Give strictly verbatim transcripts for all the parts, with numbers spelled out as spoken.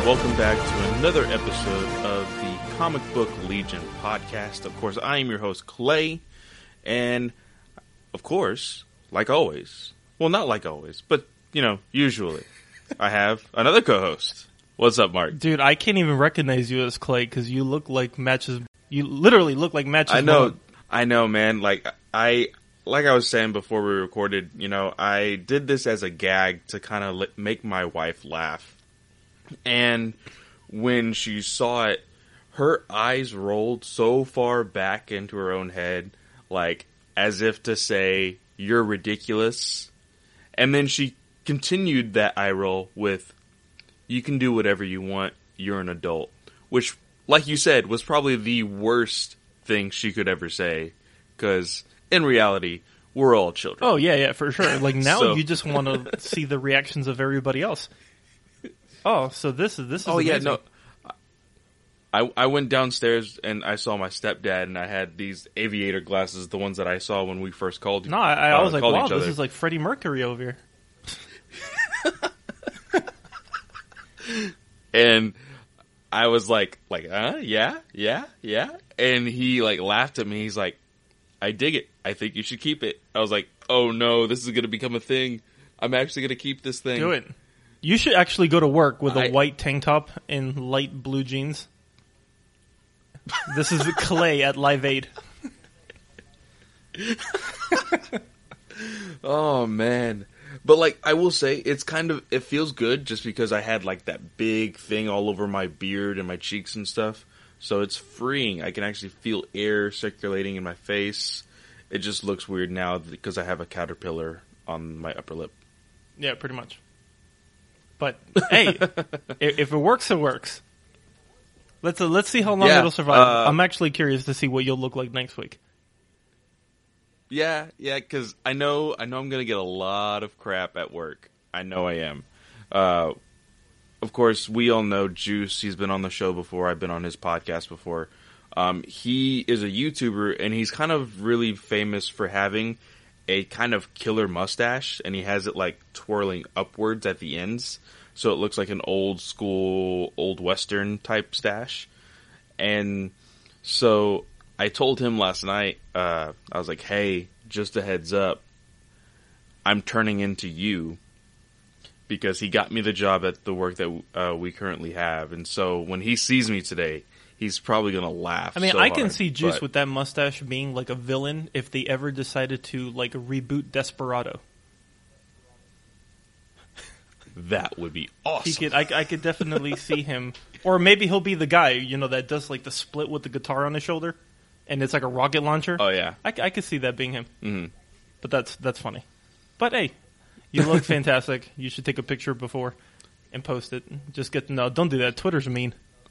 welcome back to another episode of the Comic Book Legion podcast. Of course, I am your host, Clay, and of course, like always, well, not like always, but, you know, usually, I have another co-host. What's up, Mark? Dude, I can't even recognize you as Clay because you look like Matches. You literally look like Matches. I know, Mom. I know, man. Like I, like I was saying before we recorded, you know, I did this as a gag to kind of li- make my wife laugh. And when she saw it, her eyes rolled so far back into her own head, like as if to say, "You're ridiculous." And then she continued that eye roll with, "You can do whatever you want. You're an adult." Which, like you said, was probably the worst thing she could ever say. Because, in reality, we're all children. Oh, yeah, yeah, for sure. Like, now So- you just want to see the reactions of everybody else. Oh, so this is this is Oh, yeah, amazing. no. I, I went downstairs and I saw my stepdad, and I had these aviator glasses, the ones that I saw when we first called you. No, I, I uh, was like, called wow, each this other. is like Freddie Mercury over here. And I was like, like, uh, yeah, yeah, yeah. And he like laughed at me. He's like, "I dig it. I think you should keep it." I was like, "Oh no, this is going to become a thing. I'm actually going to keep this thing." Do it. You should actually go to work with a I- white tank top and light blue jeans. This is Clay at Live Aid. Oh man. But like, I will say, it's kind of, it feels good just because I had like that big thing all over my beard and my cheeks and stuff. So it's freeing. I can actually feel air circulating in my face. It just looks weird now because I have a caterpillar on my upper lip. Yeah, pretty much. But hey, if if it works, it works. Let's uh, let's see how long Yeah, it'll survive. uh, I'm actually curious to see what you'll look like next week. Yeah, yeah, because I know, I know I'm going to get a lot of crap at work. I know I am. Uh, of course, we all know Juice. He's been on the show before. I've been on his podcast before. Um, he is a YouTuber, and he's kind of really famous for having a kind of killer mustache, and he has it like twirling upwards at the ends, so it looks like an old school, old Western type stash. And so I told him last night, uh, I was like, "Hey, just a heads up, I'm turning into you," because he got me the job at the work that uh, we currently have. And so when he sees me today, he's probably going to laugh. I mean, so I can hard, see Juice but with that mustache being like a villain if they ever decided to like reboot Desperado. that would be awesome. He could, I, I could definitely see him, or maybe he'll be the guy, you know, that does like the split with the guitar on his shoulder, and it's like a rocket launcher. Oh yeah, I, I could see that being him. mm-hmm. But that's that's funny. But hey, you look fantastic. You should take a picture before and post it. Just get no, don't do that. Twitter's mean.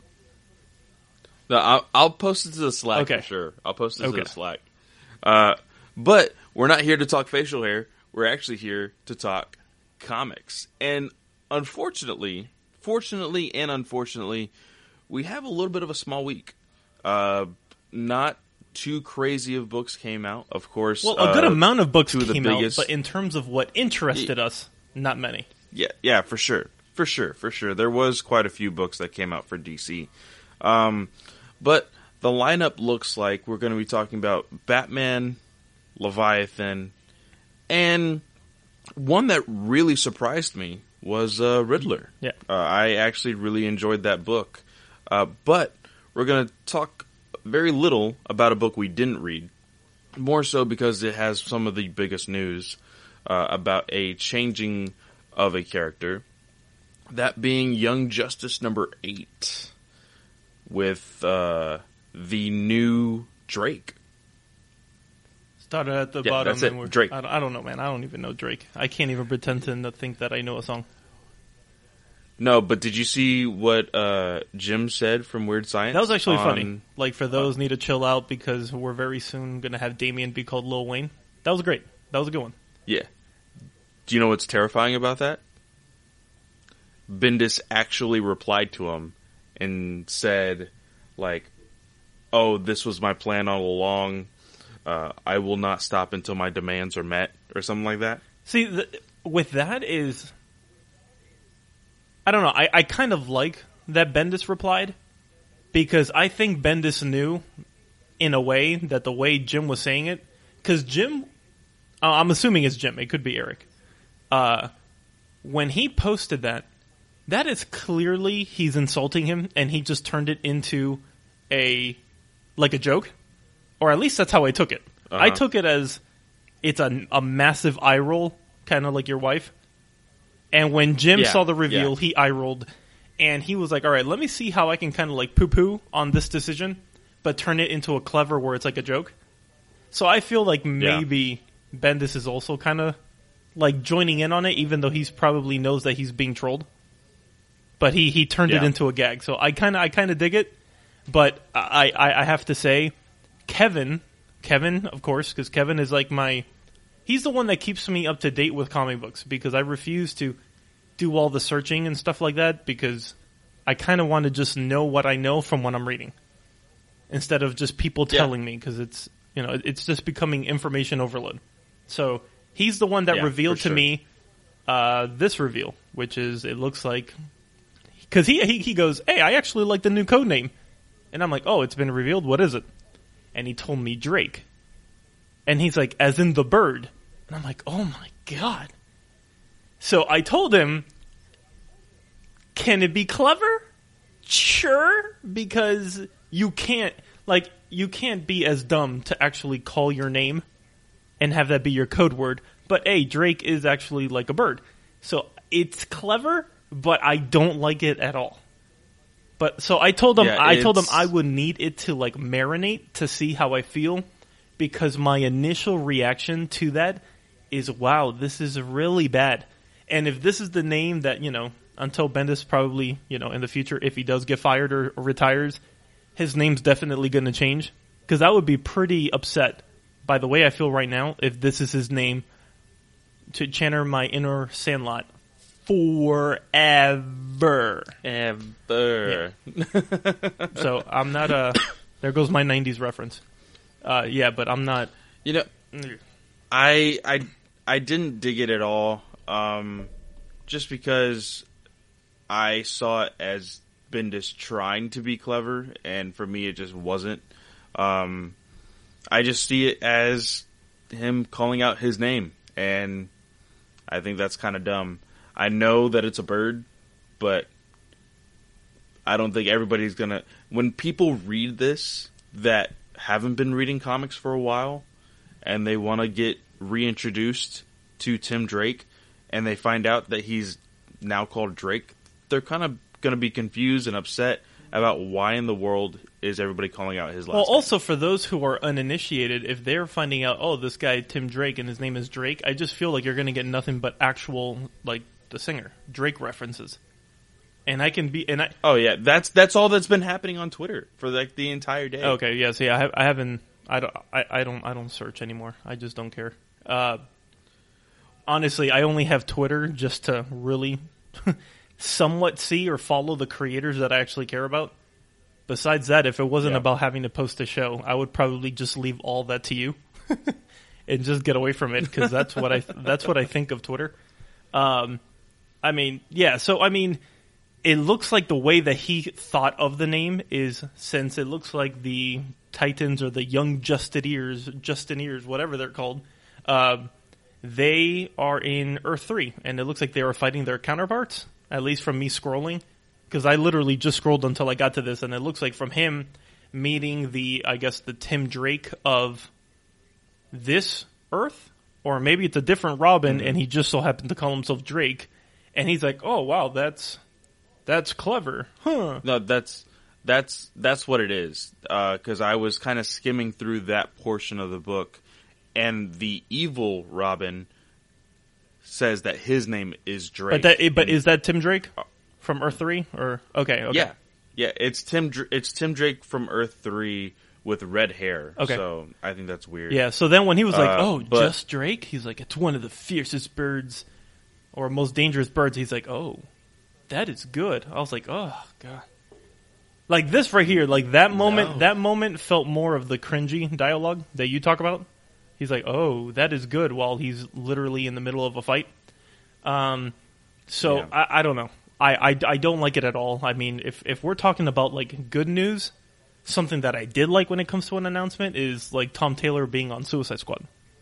No, I'll, I'll post it to the Slack Okay. for sure. I'll post it Okay. to the Slack. Uh, but we're not here to talk facial hair. We're actually here to talk comics. And unfortunately, fortunately and unfortunately, we have a little bit of a small week. Uh, not too crazy of books came out, of course. Well, a good uh, amount of books two of the came biggest- out, but in terms of what interested us, not many. Yeah, yeah, for sure. For sure, for sure. There was quite a few books that came out for D C. Um, but the lineup looks like we're going to be talking about Batman, Leviathan, and one that really surprised me was uh, Riddler. Yeah. Uh, I actually really enjoyed that book. Uh, but we're going to talk very little about a book we didn't read. More so because it has some of the biggest news uh, about a changing of a character. That being Young Justice number eight. With uh, the new Drake. Started at the Yeah, bottom. that's it. and we're- Drake. I don't, I don't know, man. I don't even know Drake. I can't even pretend to n- think that I know a song. No, but did you see what uh, Jim said from Weird Science? That was actually on- funny. Like, for those need to chill out because we're very soon going to have Damien be called Lil Wayne. That was great. That was a good one. Yeah. Do you know what's terrifying about that? Bendis actually replied to him and said, like, "Oh, this was my plan all along. Uh, I will not stop until my demands are met," or something like that. See, the, with that is... I don't know. I, I kind of like that Bendis replied, because I think Bendis knew, in a way, that the way Jim was saying it, because Jim, uh, I'm assuming it's Jim, it could be Eric, uh, when he posted that, that is clearly he's insulting him, and he just turned it into a, like a joke, or at least that's how I took it. Uh-huh. I took it as, it's a, a massive eye roll, kind of like your wife. And when Jim yeah, saw the reveal, yeah. he eye rolled, and he was like, all right, let me see how I can kind of like poo-poo on this decision, but turn it into a clever where it's like a joke. So I feel like maybe yeah. Bendis is also kind of like joining in on it, even though he's probably knows that he's being trolled. But he, he turned yeah. it into a gag. So I kind of I kind of dig it, but I, I, I have to say, Kevin, Kevin, of course, because Kevin is like my... He's the one that keeps me up to date with comic books, because I refuse to do all the searching and stuff like that, because I kind of want to just know what I know from what I'm reading, instead of just people telling yeah. me, because it's, you know, it's just becoming information overload. So he's the one that yeah, revealed to sure. me uh, this reveal, which is, it looks like, because he, he he goes, hey, I actually like the new code name, and I'm like, oh, it's been revealed. What is it? And he told me Drake, and he's like, as in the bird. And I'm like, oh my god. So I told him, can it be clever? Sure, because you can't, like, you can't be as dumb to actually call your name and have that be your code word. But hey, Drake is actually like a bird. So it's clever, but I don't like it at all. But so I told him, yeah, I told him I would need it to like marinate to see how I feel, because my initial reaction to that is, wow, this is really bad. And if this is the name that, you know, until Bendis probably, you know, in the future, if he does get fired or, or retires, his name's definitely going to change. Because I would be pretty upset, by the way I feel right now, if this is his name, to channel my inner Sandlot forever. Ever. Yeah. So I'm not a... There goes my nineties reference. Uh, yeah, but I'm not... You know... I I I didn't dig it at all, um, just because I saw it as Bendis trying to be clever, and for me it just wasn't. Um, I just see it as him calling out his name, and I think that's kind of dumb. I know that it's a bird, but I don't think everybody's gonna... When people read this that haven't been reading comics for a while, and they want to get reintroduced to Tim Drake, and they find out that he's now called Drake, they're kind of going to be confused and upset about why in the world is everybody calling out his last well, name. Also, for those who are uninitiated, if they're finding out, oh, this guy Tim Drake and his name is Drake, I just feel like you're going to get nothing but actual, like, the singer, Drake references. And I can be, and I... Oh, yeah, that's that's all that's been happening on Twitter for, like, the entire day. Okay, yeah, see, I, have, I haven't... I don't. I, I don't. I don't search anymore. I just don't care. Uh, honestly, I only have Twitter just to really somewhat see or follow the creators that I actually care about. Besides that, if it wasn't yeah. about having to post a show, I would probably just leave all that to you and just get away from it, because that's what I. That's what I think of Twitter. Um, I mean, yeah. So I mean, it looks like the way that he thought of the name is, since it looks like the Titans or the Young Justineers, Justineers, whatever they're called, uh, they are in Earth three, and it looks like they are fighting their counterparts, at least from me scrolling, because I literally just scrolled until I got to this, and it looks like from him meeting the, I guess, the Tim Drake of this Earth, or maybe it's a different Robin, mm-hmm. and he just so happened to call himself Drake, and he's like, oh, wow, that's that's clever, huh? No, that's... That's that's what it is, because uh, I was kind of skimming through that portion of the book, and the evil Robin says that his name is Drake. But that, but is that Tim Drake from Earth three? Or okay, okay, yeah, yeah, it's Tim. It's Tim Drake from Earth three with red hair. Okay, so I think that's weird. Yeah. So then when he was like, uh, "Oh, but, just Drake," he's like, "It's one of the fiercest birds, or most dangerous birds." He's like, "Oh, that is good." I was like, "Oh god." Like this right here, like that moment, no. that moment felt more of the cringy dialogue that you talk about. He's like, "Oh, that is good," while he's literally in the middle of a fight. Um, so yeah. I, I don't know. I, I, I don't like it at all. I mean, if if we're talking about like good news, something that I did like when it comes to an announcement is like Tom Taylor being on Suicide Squad.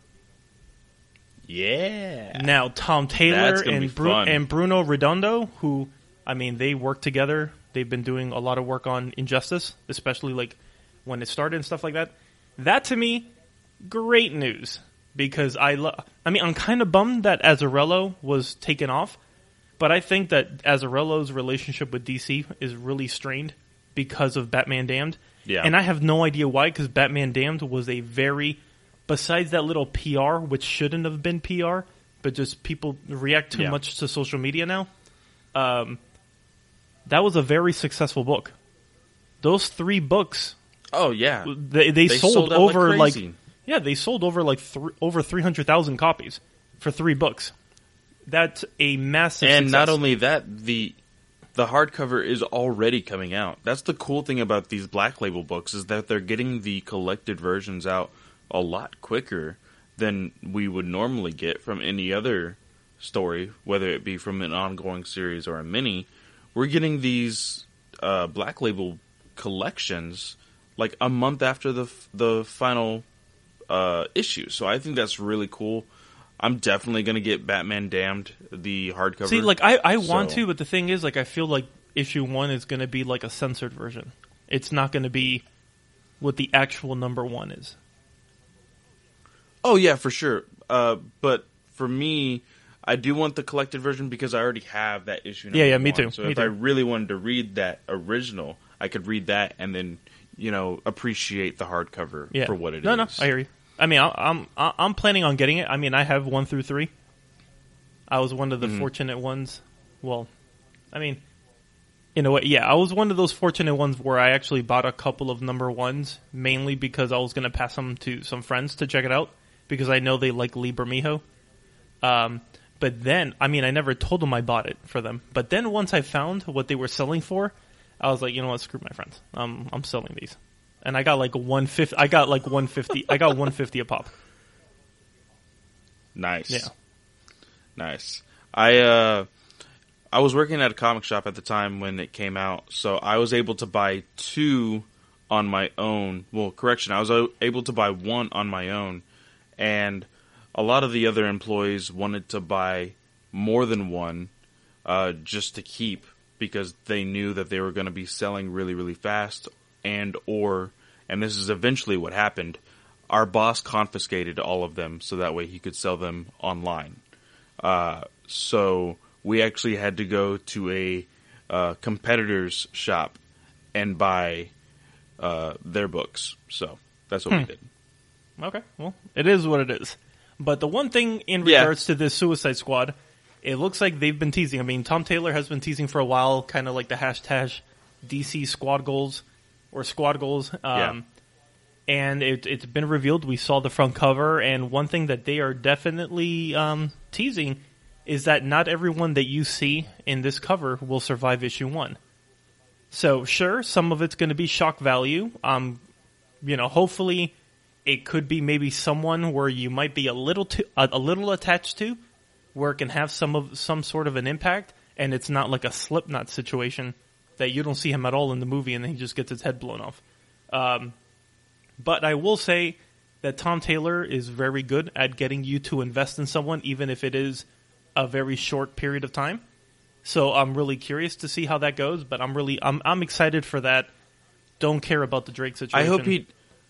Yeah. Now Tom Taylor and Bru- fun. and Bruno Redondo, who I mean, they work together. They've been doing a lot of work on Injustice, especially like when it started and stuff like that. That to me, great news because I lo- I mean, I'm kind of bummed that Azzarello was taken off. But I think that Azzarello's relationship with D C is really strained because of Batman Damned. Yeah. And I have no idea why, because Batman Damned was a very, besides that little P R, which shouldn't have been P R, but just people react too yeah. much to social media now, um, that was a very successful book. Those three books, Oh yeah, they, they, they sold, sold out over like, like, yeah, they sold over like th- over three hundred thousand copies for three books. That's a massive and success. not only that, the the hardcover is already coming out. That's the cool thing about these Black Label books is that they're getting the collected versions out a lot quicker than we would normally get from any other story, whether it be from an ongoing series or a mini. We're getting these uh, Black Label collections like a month after the the final uh, issue. So I think that's really cool. I'm definitely going to get Batman Damned, the hardcover. See, like, I, I want so. to, but the thing is, like, I feel like issue one is going to be, like, a censored version. It's not going to be what the actual number one is. Oh, yeah, for sure. Uh, but for me, I do want the collected version because I already have that issue number Yeah, yeah, me one. too. So me if too. I really wanted to read that original, I could read that and then, you know, appreciate the hardcover yeah. for what it no, is. No, I hear you. I mean, I, I'm I'm planning on getting it. I mean, I have one through three. I was one of the mm-hmm. fortunate ones. Well, I mean, in a way, yeah, I was one of those fortunate ones where I actually bought a couple of number ones, mainly because I was going to pass them to some friends to check it out, because I know they like Lee Bermejo. Um, but then, I mean, I never told them I bought it for them. But then once I found what they were selling for, I was like, you know what, screw my friends. Um, I'm selling these. And I got like one fifty. I got like one fifty. I got one fifty a pop. Nice. Yeah. Nice. I uh, I was working at a comic shop at the time when it came out, so I was able to buy two on my own. Well, correction, I was able to buy one on my own, and a lot of the other employees wanted to buy more than one uh, just to keep because they knew that they were going to be selling really, really fast. And or, and this is eventually what happened, our boss confiscated all of them so that way he could sell them online. Uh, so we actually had to go to a uh, competitor's shop and buy uh, their books. So that's what hmm. we did. Okay, well, it is what it is. But the one thing in yeah. regards to this Suicide Squad, it looks like they've been teasing. I mean, Tom Taylor has been teasing for a while, kind of like the hashtag D C Squad Goals. Or squad goals, um, yeah. and it, it's been revealed. We saw the front cover, and one thing that they are definitely um, teasing is that not everyone that you see in this cover will survive issue one. So, sure, some of it's going to be shock value. Um, you know, hopefully, it could be maybe someone where you might be a little too, a, a little attached to, where it can have some of some sort of an impact, and it's not like a Slipknot situation. That you don't see him at all in the movie, and then he just gets his head blown off. Um, but I will say that Tom Taylor is very good at getting you to invest in someone, even if it is a very short period of time. So I'm really curious to see how that goes. But I'm really I'm I'm excited for that. Don't care about the Drake situation. I hope he.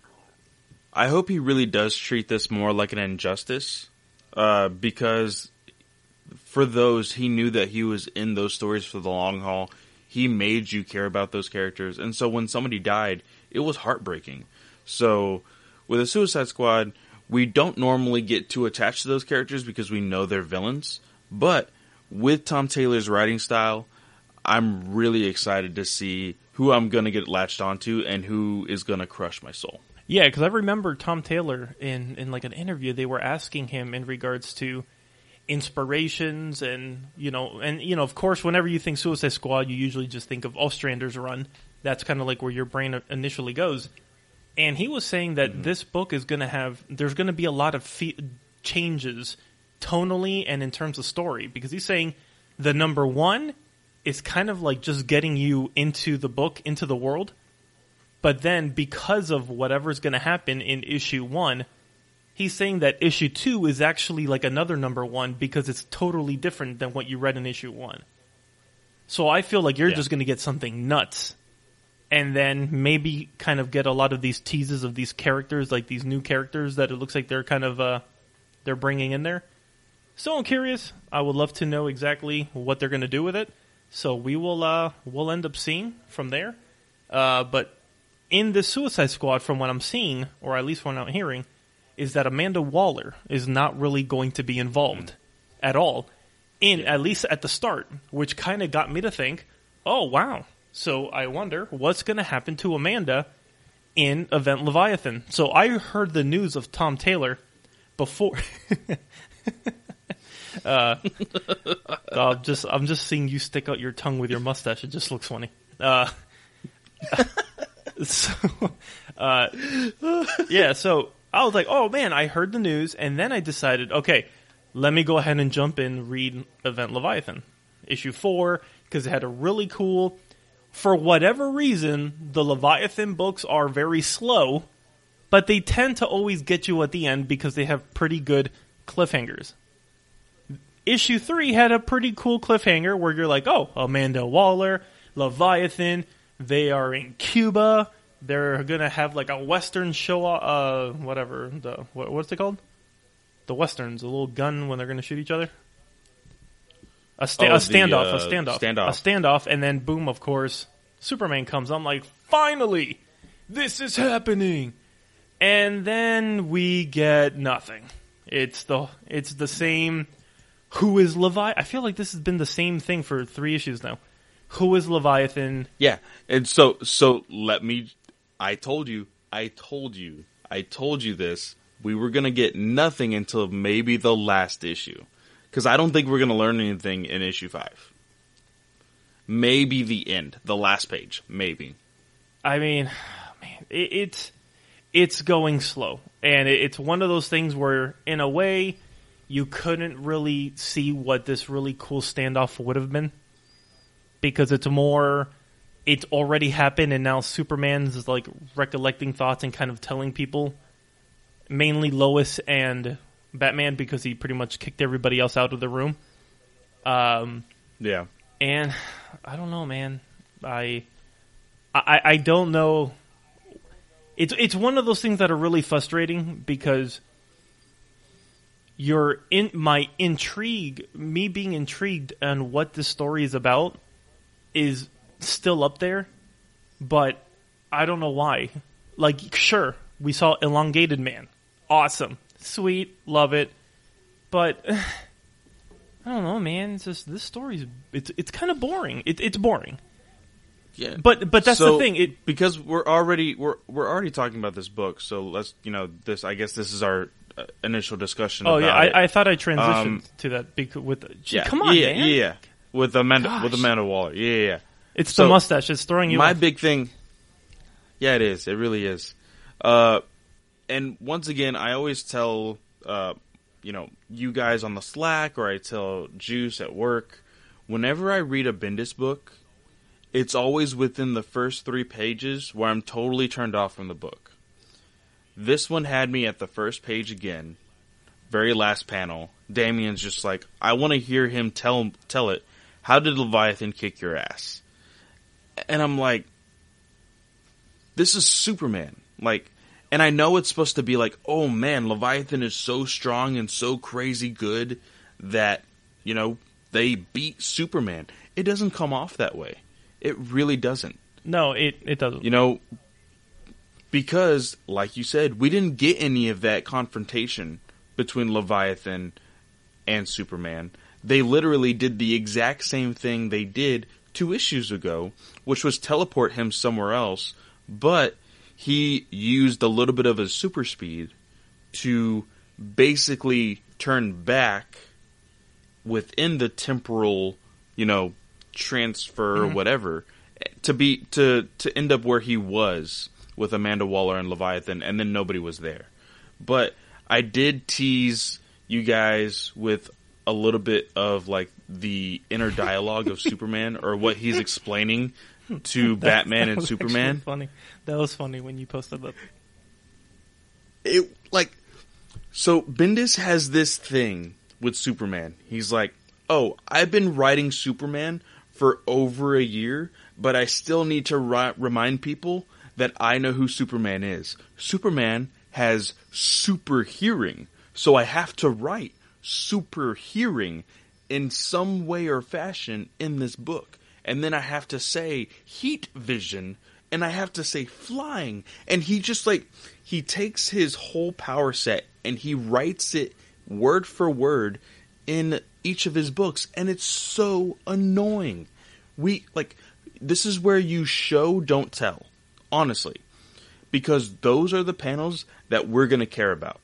I hope he really does treat this more like an injustice, uh, because for those he knew that he was in those stories for the long haul. He made you care about those characters. And so when somebody died, it was heartbreaking. So with a Suicide Squad, we don't normally get too attached to those characters because we know they're villains. But with Tom Taylor's writing style, I'm really excited to see who I'm going to get latched onto and who is going to crush my soul. Yeah, because I remember Tom Taylor in, in like an interview, they were asking him in regards to inspirations and, you know, and, you know, of course, whenever you think Suicide Squad, you usually just think of Ostrander's Run. That's kind of like where your brain initially goes. And he was saying that mm-hmm. this book is going to have, there's going to be a lot of fe- changes tonally and in terms of story, because he's saying the number one is kind of like just getting you into the book, into the world. But then because of whatever's going to happen in issue one, he's saying that issue two is actually like another number one because it's totally different than what you read in issue one. So I feel like you're yeah. just going to get something nuts. And then maybe kind of get a lot of these teases of these characters, like these new characters that it looks like they're kind of uh, they're bringing in there. So I'm curious. I would love to know exactly what they're going to do with it. So we will uh, we'll end up seeing from there. Uh, but in the Suicide Squad, from what I'm seeing, or at least what I'm hearing, is that Amanda Waller is not really going to be involved mm. at all. In at least at the start, which kind of got me to think, oh wow. So I wonder what's going to happen to Amanda in Event Leviathan. So I heard the news of Tom Taylor before. uh, I'm just I'm just seeing you stick out your tongue with your mustache. It just looks funny. Uh, so uh, yeah, so I was like, oh man, I heard the news, and then I decided, okay, let me go ahead and jump in, read Event Leviathan issue four, because it had a really cool. For whatever reason, the Leviathan books are very slow, but they tend to always get you at the end because they have pretty good cliffhangers. Issue three had a pretty cool cliffhanger where you're like, oh, Amanda Waller, Leviathan, they are in Cuba, they're going to have like a Western show, uh, whatever, the what, what's it called? The Westerns, a little gun when they're going to shoot each other. A, sta- oh, a standoff, the, uh, a standoff, standoff, a standoff, and then boom, of course, Superman comes. I'm like, finally, this is happening, and then we get nothing. It's the it's the same. Who is Leviathan? I feel like this has been the same thing for three issues now. Who is Leviathan? Yeah, and so so let me. I told you, I told you, I told you this. We were gonna get nothing until maybe the last issue. Because I don't think we're going to learn anything in issue five. Maybe the end. The last page. Maybe. I mean, man, it, it's, it's going slow. And it, it's one of those things where, in a way, you couldn't really see what this really cool standoff would have been. Because it's more, it's already happened and now Superman's like recollecting thoughts and kind of telling people. Mainly Lois and Batman, because he pretty much kicked everybody else out of the room. Um, yeah. And I don't know, man. I, I I don't know. It's it's one of those things that are really frustrating because you're in my intrigue, me being intrigued on what this story is about is still up there, but I don't know why. Like, sure, we saw Elongated Man. Awesome. Sweet, love it, but I don't know, man. It's just this story's it's it's kind of boring. It, it's boring. Yeah, but but that's so, the thing. It because we're already we're we're already talking about this book, so let's you know this. I guess this is our uh, initial discussion. Oh about yeah, it. I, I thought I transitioned um, to that because with gee, yeah, come on, yeah, man. yeah, with Amanda Gosh. with Amanda Waller. Yeah, yeah. yeah. It's so, the mustache. It's throwing you. My off. big thing. Yeah, it is. It really is. Uh, and once again, I always tell. Uh, you know, you guys on the Slack, or I tell Juice at work, whenever I read a Bendis book, it's always within the first three pages where I'm totally turned off from the book. This one had me at the first page again, very last panel. Damian's just like, I want to hear him tell tell it, how did Leviathan kick your ass? And I'm like, this is Superman. Like, and I know it's supposed to be like, oh man, Leviathan is so strong and so crazy good that, you know, they beat Superman. It doesn't come off that way. It really doesn't. No, it, it doesn't. You know, because, like you said, we didn't get any of that confrontation between Leviathan and Superman. They literally did the exact same thing they did two issues ago, which was teleport him somewhere else, but he used a little bit of his super speed to basically turn back within the temporal, you know, transfer mm-hmm. or whatever to be to to end up where he was with Amanda Waller and Leviathan, and then nobody was there. But I did tease you guys with a little bit of like the inner dialogue of Superman, or what he's explaining to Batman and Superman. Funny. That was funny when you posted that. It like so Bendis has this thing with Superman. He's like, "Oh, I've been writing Superman for over a year, but I still need to ri- remind people that I know who Superman is. Superman has super hearing, so I have to write super hearing in some way or fashion in this book. And then I have to say heat vision, and I have to say flying." And he just like, he takes his whole power set and he writes it word for word in each of his books. And it's so annoying. We, like, this is where you show, don't tell. Honestly. Because those are the panels that we're going to care about.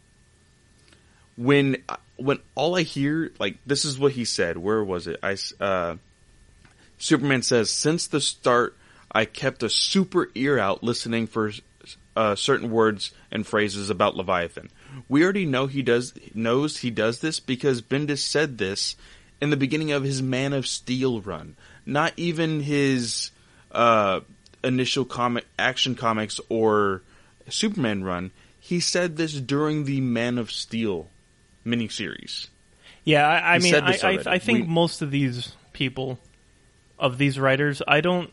When, when all I hear, like, this is what he said. Where was it? I, uh, Superman says, "Since the start, I kept a super ear out listening for uh, certain words and phrases about Leviathan." We already know he does knows he does this because Bendis said this in the beginning of his Man of Steel run. Not even his uh, initial comic Action Comics or Superman run. He said this during the Man of Steel miniseries. Yeah, I, I mean, I, I, I think we, most of these people, of these writers, I don't.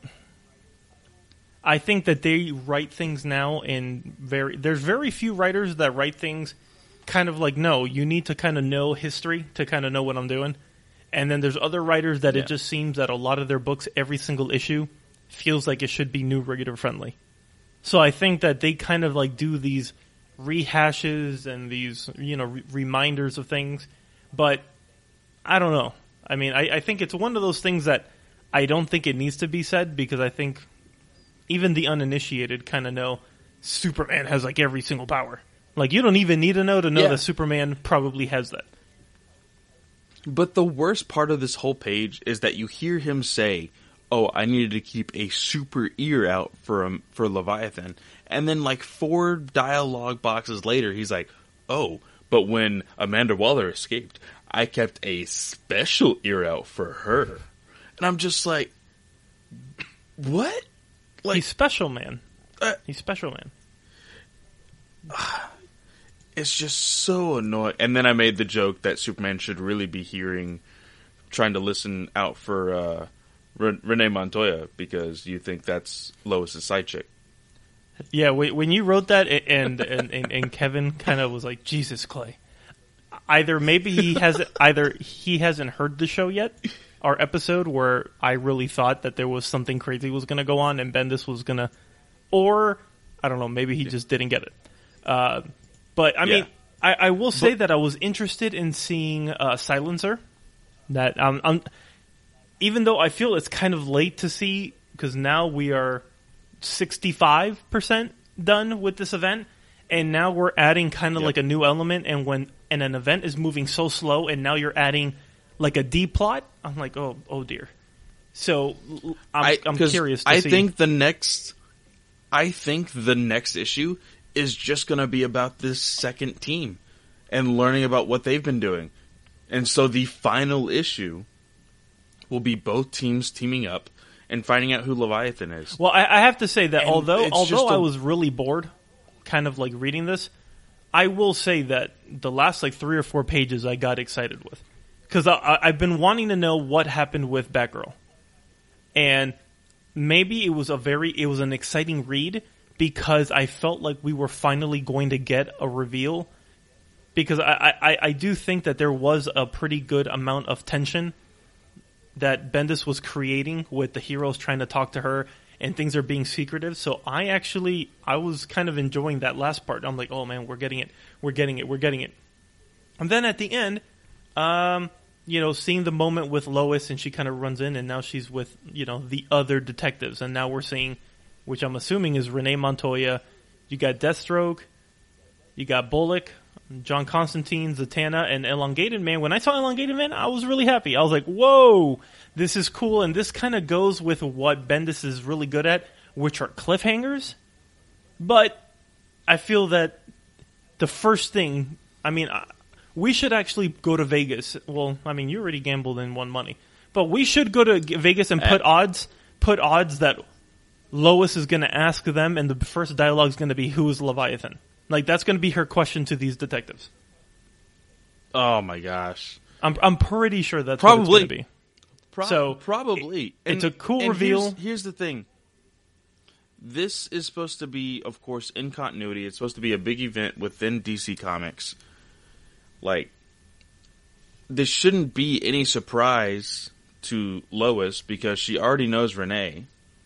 I think that they write things now in very. There's very few writers that write things kind of like, no, you need to kind of know history to kind of know what I'm doing. And then there's other writers that yeah. it just seems that a lot of their books, every single issue, feels like it should be new reader friendly. So I think that they kind of like do these rehashes and these, you know, re- reminders of things. But I don't know. I mean, I, I think it's one of those things that I don't think it needs to be said, because I think even the uninitiated kind of know Superman has like every single power. Like, you don't even need to know to know yeah. that Superman probably has that. But the worst part of this whole page is that you hear him say, "Oh, I needed to keep a super ear out for um, for Leviathan." And then like four dialogue boxes later, he's like, "Oh, but when Amanda Waller escaped, I kept a special ear out for her." And I'm just like, what? Like, he's special, man. Uh, he's special, man. It's just so annoying. And then I made the joke that Superman should really be hearing, trying to listen out for uh, Re- Renee Montoya, because you think that's Lois's side chick. Yeah, when you wrote that, and and, and, and Kevin kind of was like, "Jesus, Clay." Either maybe he has either he hasn't heard the show yet, our episode where I really thought that there was something crazy was going to go on and Bendis was going to, or I don't know, maybe he just didn't get it. Uh, but I yeah. mean, I, I will say but, that I was interested in seeing uh, Silencer. That um, I'm, even though I feel it's kind of late to see, because now we are sixty-five percent done with this event, and now we're adding kind of yep. like a new element. And when and an event is moving so slow, and now you're adding like a D plot, I'm like, oh, oh dear. So I'm, I, I'm curious to I see. I think the next, I think the next issue is just going to be about this second team and learning about what they've been doing. And so the final issue will be both teams teaming up and finding out who Leviathan is. Well, I, I have to say that and although although a, I was really bored, kind of like reading this, I will say that the last like three or four pages I got excited with. Because I've been wanting to know what happened with Batgirl. And maybe it was a very, it was an exciting read because I felt like we were finally going to get a reveal. Because I, I, I do think that there was a pretty good amount of tension that Bendis was creating with the heroes trying to talk to her and things are being secretive. So I actually, I was kind of enjoying that last part. I'm like, oh man, we're getting it, we're getting it, we're getting it. And then at the end, um, you know, seeing the moment with Lois and she kind of runs in and now she's with, you know, the other detectives. And now we're seeing, which I'm assuming is Renee Montoya. You got Deathstroke, you got Bullock, John Constantine, Zatanna, and Elongated Man. When I saw Elongated Man, I was really happy. I was like, whoa, this is cool. And this kind of goes with what Bendis is really good at, which are cliffhangers. But I feel that the first thing, I mean, we should actually go to Vegas. Well, I mean, you already gambled and won money, but we should go to Vegas and put odds, put odds that Lois is going to ask them, and the first dialogue is going to be, "Who is Leviathan?" Like that's going to be her question to these detectives. Oh my gosh! I'm I'm pretty sure that's probably what it's going to be. Pro- so probably it, it's and, a cool and reveal. Here's, here's the thing. This is supposed to be, of course, in continuity. It's supposed to be a big event within D C Comics. Like, this shouldn't be any surprise to Lois because she already knows Renee.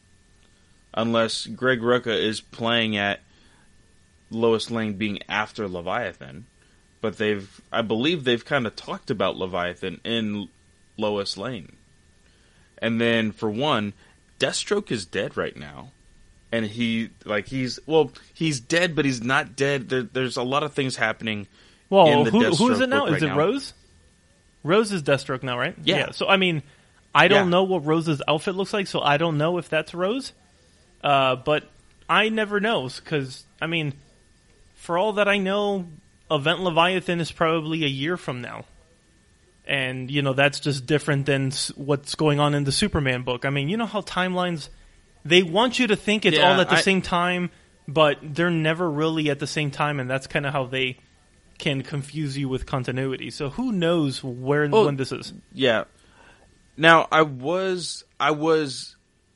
Unless Greg Rucka is playing at Lois Lane being after Leviathan. But they've, I believe they've kind of talked about Leviathan in Lois Lane. And then, for one, Deathstroke is dead right now. And he, like, he's, well, he's dead, but he's not dead. There, there's a lot of things happening well, in the who, Deathstroke who is it now? book Is right it now. Rose? Rose is Deathstroke now, right? Yeah. yeah. So, I mean, I don't Yeah. know what Rose's outfit looks like, so I don't know if that's Rose. Uh, but I never know, because, I mean, for all that I know, Event Leviathan is probably a year from now. And, you know, that's just different than s- what's going on in the Superman book. I mean, you know how timelines... They want you to think it's Yeah, all at the I- same time, but they're never really at the same time, and that's kind of how they can confuse you with continuity. So who knows where and Well, when this is? Yeah. Now, I was, I was,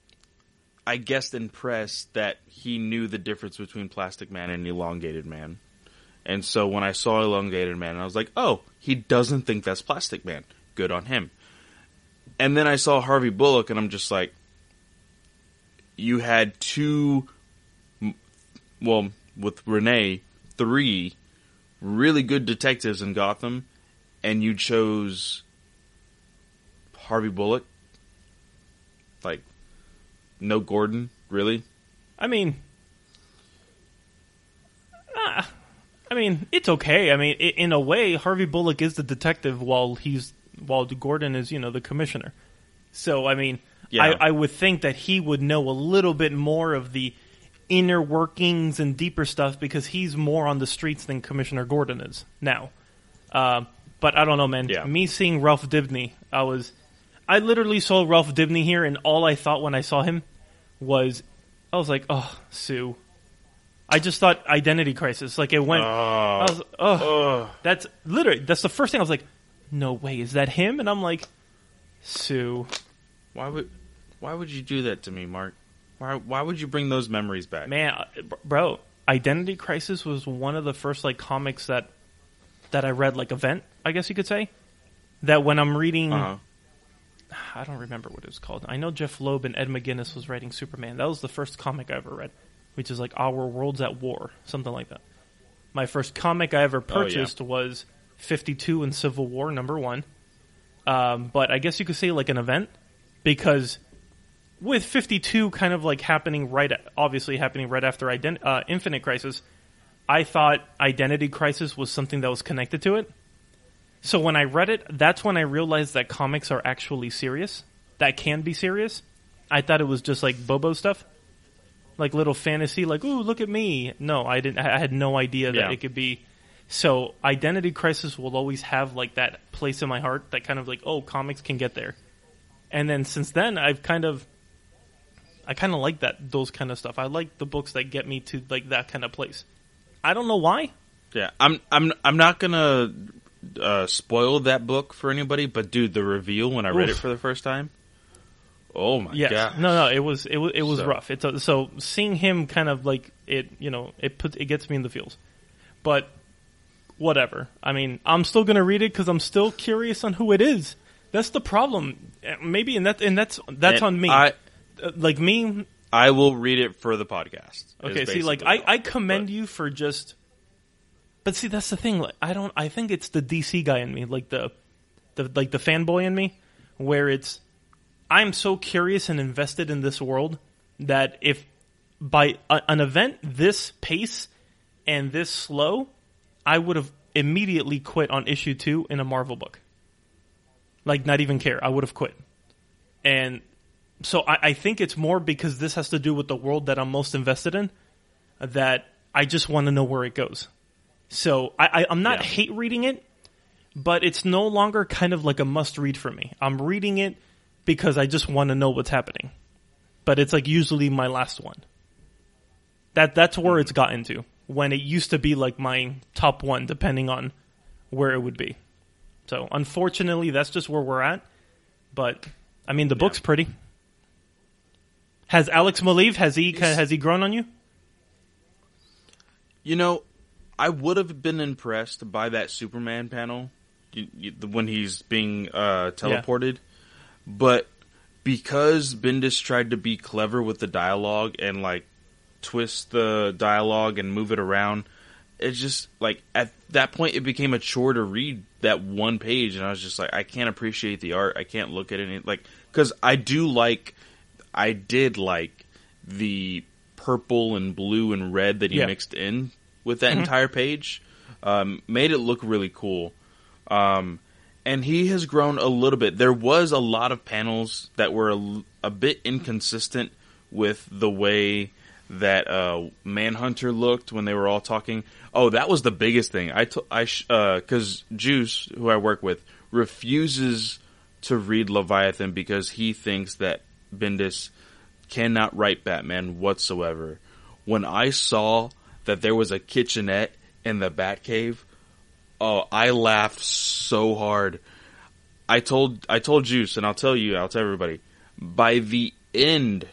I guess, impressed that he knew the difference between Plastic Man and Elongated Man. And so when I saw Elongated Man, I was like, oh, he doesn't think that's Plastic Man. Good on him. And then I saw Harvey Bullock, and I'm just like, you had two, well, with Renee, three really good detectives in Gotham, and you chose Harvey Bullock? Like, no Gordon? Really? I mean, ah, I mean, it's okay. I mean, i in a way, Harvey Bullock is the detective while he's while Gordon is, you know, the commissioner. So, I mean, Yeah. I, I would think that he would know a little bit more of the inner workings and deeper stuff because he's more on the streets than Commissioner Gordon is now. Uh, but I don't know, man. Yeah. Me seeing Ralph Dibny, I was, I literally saw Ralph Dibny here, and all I thought when I saw him was, I was like, oh, Sue. I just thought Identity Crisis. Like it went. Oh. I was, oh, Ugh. that's literally that's the first thing I was like, no way, is that him? And I'm like, Sue. Why would, why would you do that to me, Mark? Why, why would you bring those memories back? Man, uh, bro, Identity Crisis was one of the first like comics that that I read, like event, I guess you could say. That when I'm reading, Uh-huh. I don't remember what it was called. I know Jeff Loeb and Ed McGuinness was writing Superman. That was the first comic I ever read, which is like Our World's at War, something like that. My first comic I ever purchased was fifty-two in Civil War, number one. Um, but I guess you could say like an event, because with fifty-two kind of like happening right, obviously happening right after Ident- uh, Infinite Crisis, I thought Identity Crisis was something that was connected to it. So when I read it, that's when I realized that comics are actually serious. That can be serious. I thought it was just like Bobo stuff, like little fantasy, like ooh, look at me. No, I didn't. I had no idea that Yeah. it could be. So Identity Crisis will always have like that place in my heart that kind of like, oh, comics can get there. And then since then, I've kind of, I kind of like that those kind of stuff. I like the books that get me to like that kind of place. I don't know why. Yeah, I'm I'm I'm not gonna uh, spoil that book for anybody, but dude, the reveal when I read Oof. it for the first time, oh my Yes. god, No, no, it was it was it was So- rough. It's a, so seeing him kind of like it, you know, it puts it gets me in the feels. But whatever. I mean, I'm still gonna read it because I'm still curious on who it is. That's the problem. Uh, Maybe, and that and that's that's And on me. I Uh, like me. I will read it for the podcast. Okay, is see, like basically I, I all. commend But- you for just. But see, that's the thing. Like, I don't. I think it's the D C guy in me, like the, the like the fanboy in me, where it's. I'm so curious and invested in this world that if by a, an event this pace and this slow, I would have immediately quit on issue two in a Marvel book. Like, not even care. I would have quit. And so I, I think it's more because this has to do with the world that I'm most invested in, that I just want to know where it goes. So I, I, I'm not Yeah. hate reading it. but it's no longer kind of like a must-read for me. I'm reading it because I just want to know what's happening. But it's like usually my last one. That That's where it's gotten to, when it used to be like my top one, depending on where it would be. So, unfortunately, that's just where we're at. But, I mean, the yeah. book's pretty. Has Alex Maleev, has he, has he grown on you? You know, I would have been impressed by that Superman panel you, you, when he's being uh, teleported. Yeah. But because Bendis tried to be clever with the dialogue and, like, twist the dialogue and move it around, it's just, like, at that point, it became a chore to read that one page. And I was just like, I can't appreciate the art. I can't look at it. Like, because I do like, I did like the purple and blue and red that he yeah. mixed in with that mm-hmm. entire page. Um, made it look really cool. Um, and he has grown a little bit. There was a lot of panels that were a, a bit inconsistent with the way that uh, Manhunter looked when they were all talking. Oh, that was the biggest thing. I, t- I sh- uh, 'cause Juice, who I work with, refuses to read Leviathan because he thinks that Bendis cannot write Batman whatsoever. When I saw that there was a kitchenette in the Batcave, oh, I laughed so hard. I told I told Juice, and I'll tell you, I'll tell everybody, by the end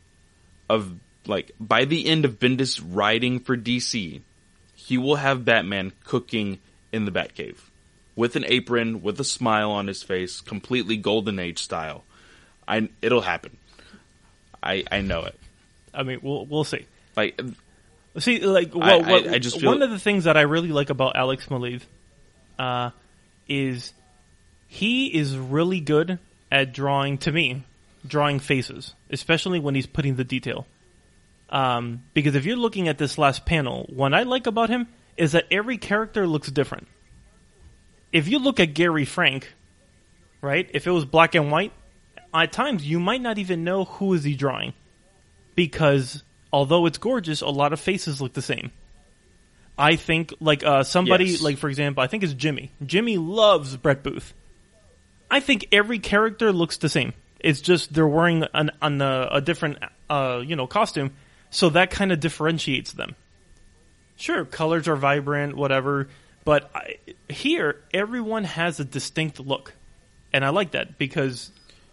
of like by the end of Bendis writing for D C, he will have Batman cooking in the Batcave with an apron, with a smile on his face, completely Golden Age style. I it'll happen. I I know it. I mean, we'll we'll see. Like, see, like what, I, what, I, I just feel one of the things that I really like about Alex Maleev uh, is he is really good at drawing, to me, drawing faces, especially when he's putting the detail. Um, because if you're looking at this last panel, what I like about him is that every character looks different. If you look at Gary Frank, right, if it was black and white, at times you might not even know who is he drawing. Because although it's gorgeous, a lot of faces look the same. I think, like, uh, somebody, yes. like, for example, I think it's Jimmy. Jimmy loves Brett Booth. I think every character looks the same. It's just they're wearing an, an, uh, a different, uh, you know, costume, so that kind of differentiates them. Sure, colors are vibrant, whatever, but I, here, everyone has a distinct look. And I like that, because...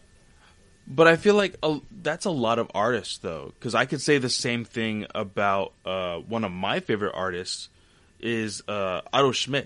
But I feel like a, that's a lot of artists, though, because I could say the same thing about uh, one of my favorite artists is uh, Otto Schmidt.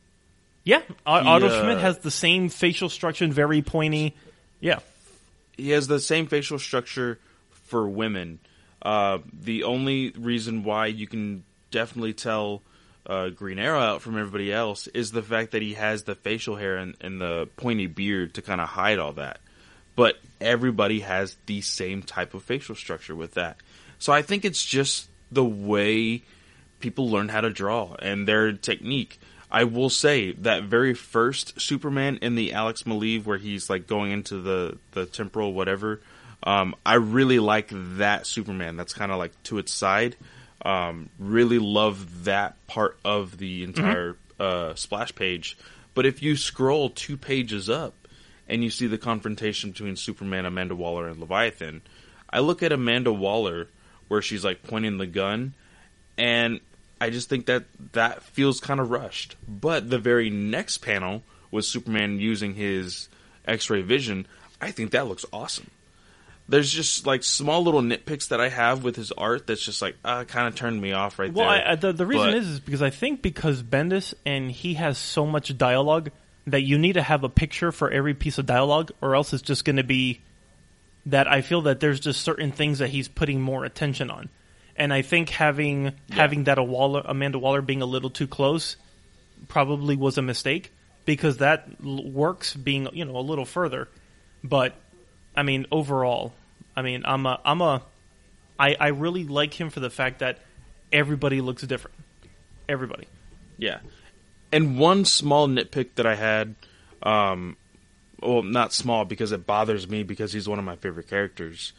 Yeah, he, Otto uh, Schmidt has the same facial structure, very pointy. Yeah, he has the same facial structure for women. Uh, the only reason why you can definitely tell uh, Green Arrow out from everybody else is the fact that he has the facial hair and, and the pointy beard to kind of hide all that. But everybody has the same type of facial structure with that. So I think it's just the way people learn how to draw and their technique. I will say that very first Superman in the Alex Maleev where he's like going into the, the temporal whatever, um, I really like that Superman. That's kind of like to its side. Um, really love that part of the entire mm-hmm. uh, splash page. But if you scroll two pages up, and you see the confrontation between Superman, Amanda Waller, and Leviathan, I look at Amanda Waller, where she's like pointing the gun, and I just think that that feels kind of rushed. But the very next panel, with Superman using his X-ray vision, I think that looks awesome. There's just like small little nitpicks that I have with his art that's just like, uh, kind of turned me off right well, there. Well, I, the, the reason but, is, is because I think because Bendis, and he has so much dialogue, that you need to have a picture for every piece of dialogue, or else it's just going to be that I feel that there's just certain things that he's putting more attention on. And I think having yeah. having that a Waller, Amanda Waller being a little too close probably was a mistake, because that l- works being, you know, a little further. But, I mean, overall, I mean, I'm a, I'm a, I, I really like him for the fact that everybody looks different. Everybody. Yeah. And one small nitpick that I had, um, well, not small because it bothers me because he's one of my favorite characters,